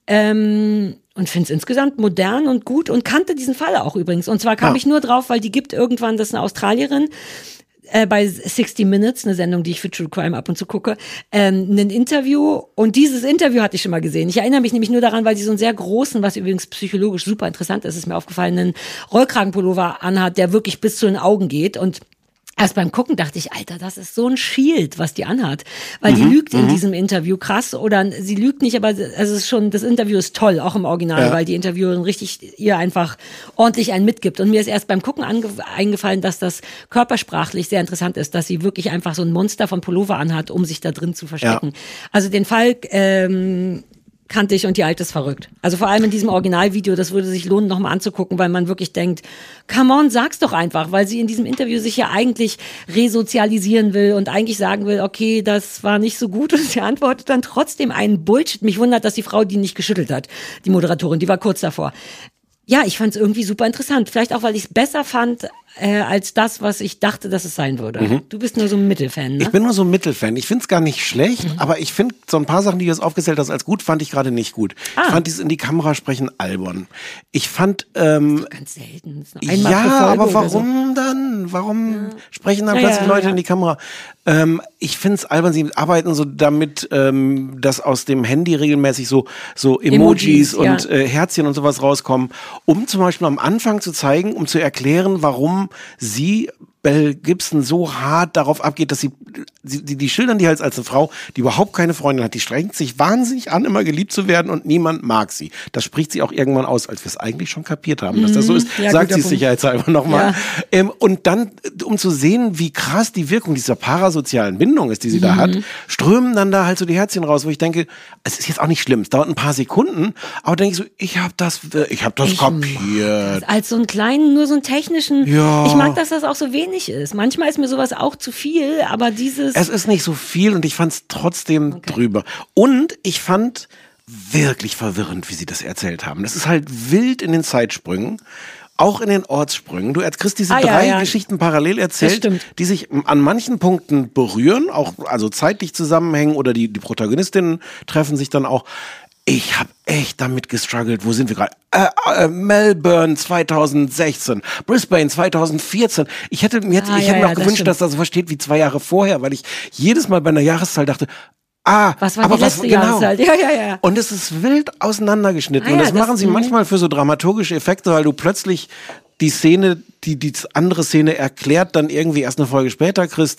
ähm, und finde es insgesamt modern und gut und kannte diesen Fall auch übrigens. Und zwar kam ja. ich nur drauf, weil die gibt irgendwann, das ist eine Australierin, äh, bei sixty minutes, eine Sendung, die ich für True Crime ab und zu gucke, ähm, ein Interview. Und dieses Interview hatte ich schon mal gesehen. Ich erinnere mich nämlich nur daran, weil sie so einen sehr großen, was übrigens psychologisch super interessant ist, ist mir aufgefallen, einen Rollkragenpullover anhat, der wirklich bis zu den Augen geht. Und erst beim Gucken dachte ich, Alter, das ist so ein Shield, was die anhat. Weil mhm, die lügt in mhm. diesem Interview krass oder sie lügt nicht, aber also es ist schon, das Interview ist toll, auch im Original, ja. weil die Interviewerin richtig ihr einfach ordentlich einen mitgibt. Und mir ist erst beim Gucken ange- eingefallen, dass das körpersprachlich sehr interessant ist, dass sie wirklich einfach so ein Monster von Pullover anhat, um sich da drin zu verstecken. Ja. Also den Fall, ähm, kannte ich und die Alte ist verrückt. Also vor allem in diesem Originalvideo, das würde sich lohnen, nochmal anzugucken, weil man wirklich denkt, come on, sag's doch einfach, weil sie in diesem Interview sich ja eigentlich resozialisieren will und eigentlich sagen will, okay, das war nicht so gut und sie antwortet dann trotzdem einen Bullshit. Mich wundert, dass die Frau die nicht geschüttelt hat, die Moderatorin, die war kurz davor. Ja, ich fand es irgendwie super interessant. Vielleicht auch, weil ich es besser fand äh, als das, was ich dachte, dass es sein würde. Mhm. Du bist nur so ein Mittelfan, ne? Ich bin nur so ein Mittelfan. Ich finde es gar nicht schlecht, mhm. aber ich finde so ein paar Sachen, die du jetzt aufgezählt hast, als gut, fand ich gerade nicht gut. Ah. Ich fand dieses in die Kamera sprechen albern. Ich fand ähm, ganz selten. Einmal ja, pro Folge aber warum so. dann? Warum ja. sprechen dann ja, plötzlich ja, Leute ja. in die Kamera? Ähm, ich finde es albern. Sie arbeiten so damit, ähm, dass aus dem Handy regelmäßig so so Emojis, Emojis und ja. äh, Herzchen und sowas rauskommen, um zum Beispiel am Anfang zu zeigen, um zu erklären, warum sie Belle Gibson so hart darauf abgeht, dass sie, sie die, die schildern die halt als eine Frau, die überhaupt keine Freundin hat. Die strengt sich wahnsinnig an, immer geliebt zu werden und niemand mag sie. Das spricht sie auch irgendwann aus, als wir es eigentlich schon kapiert haben, dass das so ist. Ja, sagt sie es sicherheitshalber nochmal. Ja. Ähm, und dann, um zu sehen, wie krass die Wirkung dieser parasozialen Bindung ist, die sie mhm. da hat, strömen dann da halt so die Herzchen raus, wo ich denke, es ist jetzt auch nicht schlimm, es dauert ein paar Sekunden, aber denke ich so, ich habe das, ich habe das ich kapiert. Das als so einen kleinen, nur so einen technischen, ja. ich mag, dass das auch so wenig ist. Manchmal ist mir sowas auch zu viel, aber dieses... Es ist nicht so viel und ich fand es trotzdem okay. drüber. Und ich fand wirklich verwirrend, wie sie das erzählt haben. Das ist halt wild in den Zeitsprüngen, auch in den Ortssprüngen. Du kriegst diese ah, drei ja, ja. Geschichten parallel erzählt, die sich an manchen Punkten berühren, auch also zeitlich zusammenhängen oder die, die Protagonistinnen treffen sich dann auch. Ich habe echt damit gestruggelt. Wo sind wir gerade? Äh, äh, Melbourne zweitausendsechzehn, Brisbane zweitausendvierzehn. Ich hätte mir, ah, ich ja, hätte mir auch ja, gewünscht, das dass das so versteht wie zwei Jahre vorher, weil ich jedes Mal bei einer Jahreszahl dachte, ah, was war aber die was letzte genau? Jahreszahl? Ja, ja, ja. Und es ist wild auseinandergeschnitten. Ah, und das, ja, das machen sie mh. manchmal für so dramaturgische Effekte, weil du plötzlich die Szene, die die andere Szene erklärt, dann irgendwie erst eine Folge später kriegst.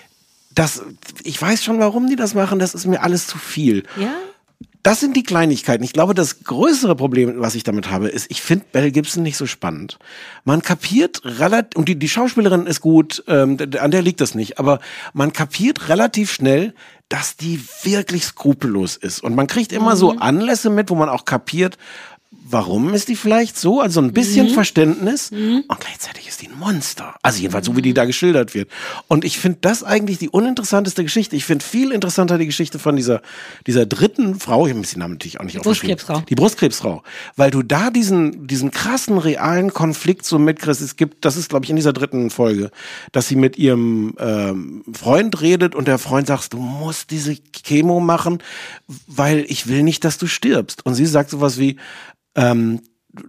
Das, ich weiß schon, warum die das machen. Das ist mir alles zu viel. Ja. Das sind die Kleinigkeiten. Ich glaube, das größere Problem, was ich damit habe, ist, ich finde Belle Gibson nicht so spannend. Man kapiert relativ, und die, die Schauspielerin ist gut, ähm, an der liegt das nicht, aber man kapiert relativ schnell, dass die wirklich skrupellos ist. Und man kriegt immer mhm. so Anlässe mit, wo man auch kapiert, warum ist die vielleicht so? Also ein bisschen mhm. Verständnis. Mhm. Und gleichzeitig ist die ein Monster. Also jedenfalls so, wie die da geschildert wird. Und ich finde das eigentlich die uninteressanteste Geschichte. Ich finde viel interessanter die Geschichte von dieser, dieser dritten Frau. Ich habe den Namen natürlich auch nicht aufgeschrieben. Brustkrebsfrau. Die Brustkrebsfrau. Weil du da diesen, diesen krassen, realen Konflikt so mitkriegst. Es gibt, das ist, glaube ich, in dieser dritten Folge, dass sie mit ihrem ähm, Freund redet und der Freund sagt, du musst diese Chemo machen, weil ich will nicht, dass du stirbst. Und sie sagt sowas wie, Ähm,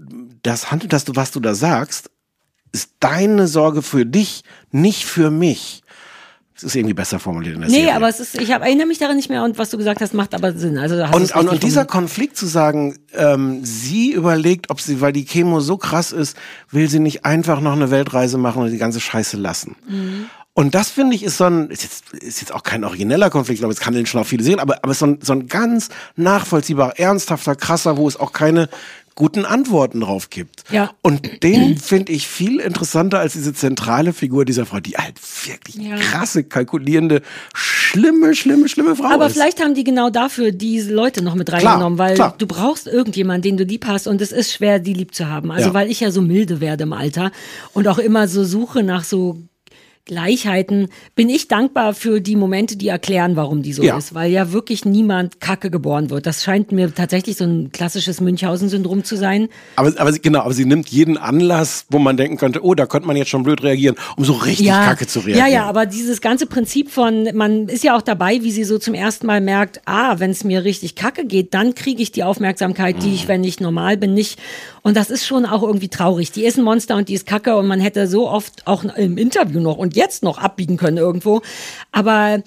das Handel, das du, was du da sagst, ist deine Sorge für dich, nicht für mich. Das ist irgendwie besser formuliert in der nee, Serie. Nee, aber es ist, ich hab, erinnere mich daran nicht mehr und was du gesagt hast, macht aber Sinn. Also, hast und, und, und dieser Konflikt zu sagen, ähm, sie überlegt, ob sie, weil die Chemo so krass ist, will sie nicht einfach noch eine Weltreise machen und die ganze Scheiße lassen. Mhm. Und das, finde ich, ist so ein, ist jetzt, ist jetzt auch kein origineller Konflikt, ich glaube, es kann schon auch viele sehen, aber, aber so ein, so ein ganz nachvollziehbar, ernsthafter, krasser, wo es auch keine guten Antworten drauf gibt. Ja. Und den finde ich viel interessanter als diese zentrale Figur dieser Frau, die halt wirklich Ja. krasse, kalkulierende, schlimme, schlimme, schlimme Frau Aber ist. vielleicht haben die genau dafür diese Leute noch mit reingenommen, weil klar. du brauchst irgendjemanden, den du lieb hast und es ist schwer, die lieb zu haben. Also Ja. weil ich ja so milde werde im Alter und auch immer so suche nach so Gleichheiten, bin ich dankbar für die Momente, die erklären, warum die so Ja. ist, weil ja wirklich niemand kacke geboren wird. Das scheint mir tatsächlich so ein klassisches Münchhausen-Syndrom zu sein. Aber, aber sie, genau, aber sie nimmt jeden Anlass, wo man denken könnte, oh, da könnte man jetzt schon blöd reagieren, um so richtig kacke zu reagieren. Ja, ja, aber dieses ganze Prinzip von, man ist ja auch dabei, wie sie so zum ersten Mal merkt, ah, wenn es mir richtig kacke geht, dann kriege ich die Aufmerksamkeit, die ich, wenn ich normal bin, nicht. Und das ist schon auch irgendwie traurig. Die ist ein Monster und die ist kacke und man hätte so oft auch im Interview noch und jetzt noch abbiegen können irgendwo. Aber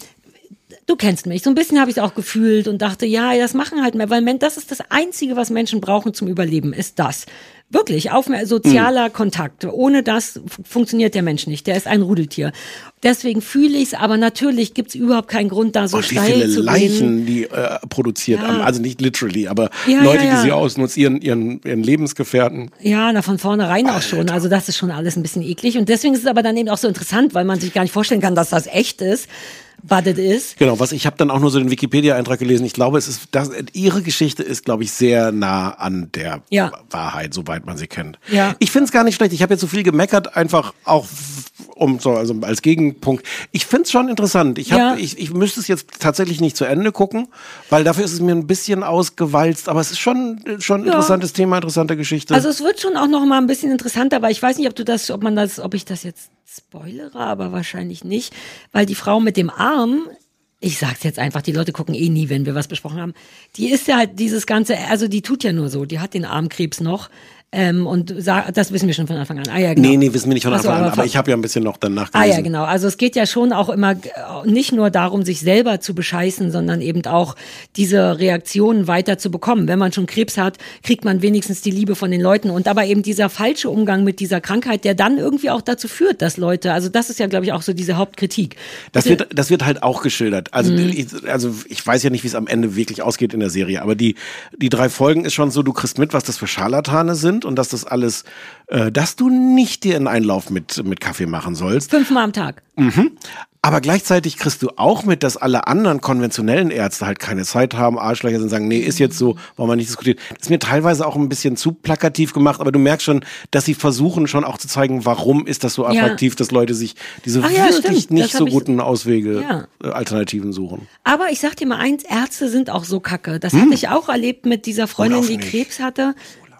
du kennst mich. So ein bisschen habe ich es auch gefühlt und dachte, ja, das machen halt mehr, weil das ist das Einzige, was Menschen brauchen zum Überleben, ist das. Wirklich, auf sozialer mhm. Kontakt. Ohne das f- funktioniert der Mensch nicht. Der ist ein Rudeltier. Deswegen fühle ich es, aber natürlich gibt es überhaupt keinen Grund, da so und wie steil viele zu Leichen gehen. die äh, produziert Ja. haben. Also nicht literally, aber Ja, Leute, ja, ja. die sie ausnutzt, ihren, ihren, ihren Lebensgefährten. Ja, na von vornherein auch schon. Also das ist schon alles ein bisschen eklig. Und deswegen ist es aber dann eben auch so interessant, weil man sich gar nicht vorstellen kann, dass das echt ist. Was das ist. Genau, was ich habe dann auch nur so den Wikipedia-Eintrag gelesen. Ich glaube, es ist das, ihre Geschichte ist, glaube ich, sehr nah an der Ja. Wahrheit, soweit man sie kennt. Ja. Ich finde es gar nicht schlecht. Ich habe jetzt so viel gemeckert, einfach auch um so also als Gegenpunkt. Ich finde es schon interessant. Ich habe, Ja. ich, ich müsste es jetzt tatsächlich nicht zu Ende gucken, weil dafür ist es mir ein bisschen ausgewalzt. Aber es ist schon schon ein Ja. interessantes Thema, interessante Geschichte. Also es wird schon auch noch mal ein bisschen interessanter, aber ich weiß nicht, ob du das, ob man das, ob ich das jetzt spoilere, aber wahrscheinlich nicht, weil die Frau mit dem Arm, ich sag's jetzt einfach, die Leute gucken eh nie, wenn wir was besprochen haben, die ist ja halt dieses ganze, also die tut ja nur so, die hat den Armkrebs noch. Ähm, und sa- das wissen wir schon von Anfang an. Ah, ja, genau. Nee, nee, wissen wir nicht von Ach so, Anfang an, aber aber von- ich habe ja ein bisschen noch danach Ah gelesen. ja, genau. Also es geht ja schon auch immer äh, nicht nur darum, sich selber zu bescheißen, sondern eben auch diese Reaktionen weiter zu bekommen. Wenn man schon Krebs hat, kriegt man wenigstens die Liebe von den Leuten. Und aber eben dieser falsche Umgang mit dieser Krankheit, der dann irgendwie auch dazu führt, dass Leute, also das ist ja, glaube ich, auch so diese Hauptkritik. Das wird, das wird halt auch geschildert. Also, Mhm. ich, also ich weiß ja nicht, wie es am Ende wirklich ausgeht in der Serie, aber die, die drei Folgen ist schon so, du kriegst mit, was das für Scharlatane sind und dass das alles, äh, dass du nicht dir einen Einlauf mit, mit Kaffee machen sollst. Fünfmal am Tag. Mhm. Aber gleichzeitig kriegst du auch mit, dass alle anderen konventionellen Ärzte halt keine Zeit haben, Arschlöcher sind, sagen, nee, ist jetzt so, wollen wir nicht diskutieren. Das ist mir teilweise auch ein bisschen zu plakativ gemacht, aber du merkst schon, dass sie versuchen schon auch zu zeigen, warum ist das so Ja. attraktiv, dass Leute sich diese Ach ja, wirklich stimmt. nicht Das hab so ich- guten Auswege, Ja. äh, Alternativen suchen. Aber ich sag dir mal eins, Ärzte sind auch so kacke. Das Hm. hatte ich auch erlebt mit dieser Freundin, Olaf die nicht. Krebs hatte.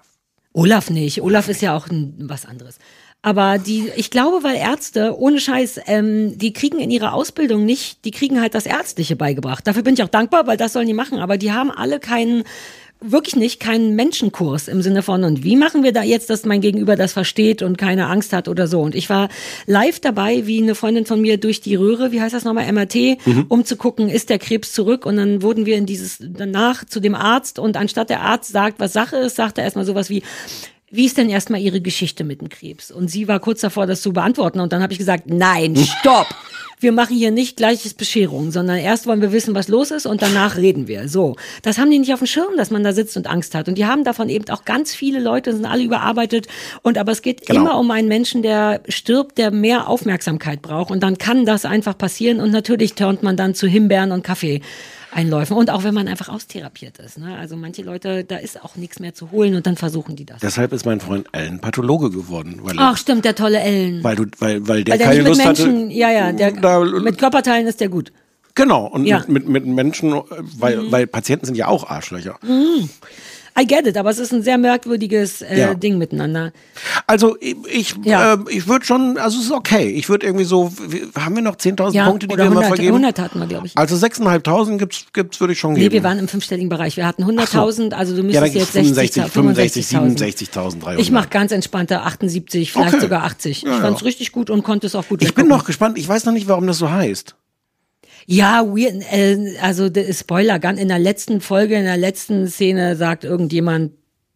Olaf nicht. Olaf ist ja auch ein, was anderes. Aber die, ich glaube, weil Ärzte, ohne Scheiß, ähm, die kriegen in ihrer Ausbildung nicht, die kriegen halt das Ärztliche beigebracht. Dafür bin ich auch dankbar, weil das sollen die machen. Aber die haben alle keinen, wirklich nicht, keinen Menschenkurs im Sinne von, und wie machen wir da jetzt, dass mein Gegenüber das versteht und keine Angst hat oder so. Und ich war live dabei, wie eine Freundin von mir durch die Röhre, wie heißt das nochmal, M R T, Mhm. um zu gucken, ist der Krebs zurück? Und dann wurden wir in dieses, danach zu dem Arzt und anstatt der Arzt sagt, was Sache ist, sagt er erstmal sowas wie, wie ist denn erstmal Ihre Geschichte mit dem Krebs? Und sie war kurz davor, das zu beantworten. Und dann habe ich gesagt, nein, stopp! Wir machen hier nicht gleiches Bescherung, sondern erst wollen wir wissen, was los ist und danach reden wir. So, das haben die nicht auf dem Schirm, dass man da sitzt und Angst hat. Und die haben davon eben auch ganz viele Leute, sind alle überarbeitet. Und aber es geht Genau. immer um einen Menschen, der stirbt, der mehr Aufmerksamkeit braucht. Und dann kann das einfach passieren. Und natürlich turnt man dann zu Himbeeren und Kaffee. Einläufen. Und auch wenn man einfach austherapiert ist. Ne? Also manche Leute, da ist auch nichts mehr zu holen und dann versuchen die das. Deshalb ist mein Freund Ellen Pathologe geworden. Weil er, Ach stimmt, der tolle Ellen. weil, du, weil, weil der Weil der keine nicht mit Lust Menschen, hatte. ja, ja, der, da, mit Körperteilen ist der gut. Genau, und Ja. mit, mit, mit Menschen, äh, weil, Mhm. weil Patienten sind ja auch Arschlöcher. Mhm. I get it, aber es ist ein sehr merkwürdiges äh, Ja. Ding miteinander. Also ich, ich, Ja. äh, ich würde schon, also es ist okay. Ich würde irgendwie so, wie- haben wir noch zehntausend Ja, Punkte, die oder wir mal hundert, vergeben? hundert hatten wir, glaube ich. Also sechstausendfünfhundert gibt's, gibt's würde ich schon Nee, geben. wir waren im fünfstelligen Bereich. Wir hatten hunderttausend, also du Ja, müsstest dann jetzt fünfundsechzig, sechzig, fünfundsechzig, fünfundsechzigtausend. siebenundsechzigtausenddreihundert. Ich mache ganz entspannte achtundsiebzig, vielleicht Okay. sogar achtzig. Ja, ich fand's ja. richtig gut und konnte es auch gut Ich bin weggucken. noch gespannt. Ich weiß noch nicht, warum das so heißt. Ja, weird, äh, also der Spoiler, ganz in der letzten Folge, in der letzten Szene sagt irgendjemand,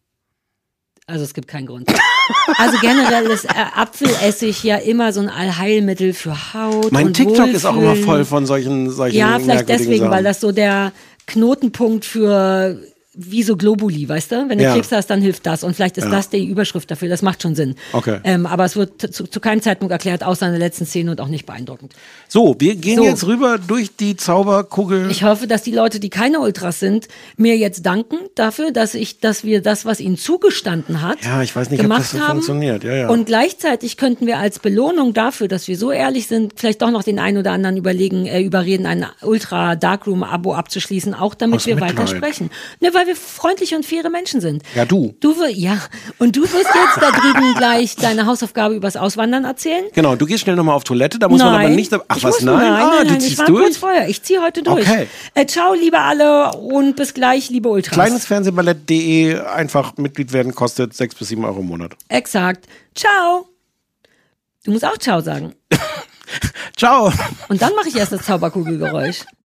also es gibt keinen Grund. Also generell ist äh, Apfelessig ja immer so ein Allheilmittel für Haut Mein und TikTok ist auch immer Wohlfühlen. voll von solchen, solchen Ja, vielleicht merkwürdigen deswegen, Sachen. weil das so der Knotenpunkt für wie so Globuli, weißt du? Wenn du Ja. Krebs hast, dann hilft das. Und vielleicht ist Ja. das die Überschrift dafür. Das macht schon Sinn. Okay. Ähm, aber es wird zu, zu keinem Zeitpunkt erklärt, außer in der letzten Szene und auch nicht beeindruckend. So, wir gehen So. jetzt rüber durch die Zauberkugel. Ich hoffe, dass die Leute, die keine Ultras sind, mir jetzt danken dafür, dass ich, dass wir das, was ihnen zugestanden hat, Ja, ich weiß nicht, ob gemacht das so haben. funktioniert. Ja, ja. Und gleichzeitig könnten wir als Belohnung dafür, dass wir so ehrlich sind, vielleicht doch noch den einen oder anderen überlegen, äh, überreden, ein Ultra Darkroom-Abo abzuschließen, auch damit Aus wir Mitleid. weiter sprechen. Ne, weil wir freundliche und faire Menschen sind. Ja, du. Du wir- ja, und du wirst jetzt da drüben gleich deine Hausaufgabe übers Auswandern erzählen. Genau, du gehst schnell nochmal auf Toilette, da muss man aber nicht... Ach ich was, muss, nein? nein, ah, nein, du nein, ziehst ich war durch? kurz vorher. Ich ziehe heute durch. Okay. Äh, ciao, liebe alle und bis gleich, liebe Ultras. Kleinesfernsehballett punkt de, einfach Mitglied werden, kostet sechs bis sieben Euro im Monat. Exakt. Ciao. Du musst auch Ciao sagen. Ciao. Und dann mache ich erst das Zauberkugelgeräusch.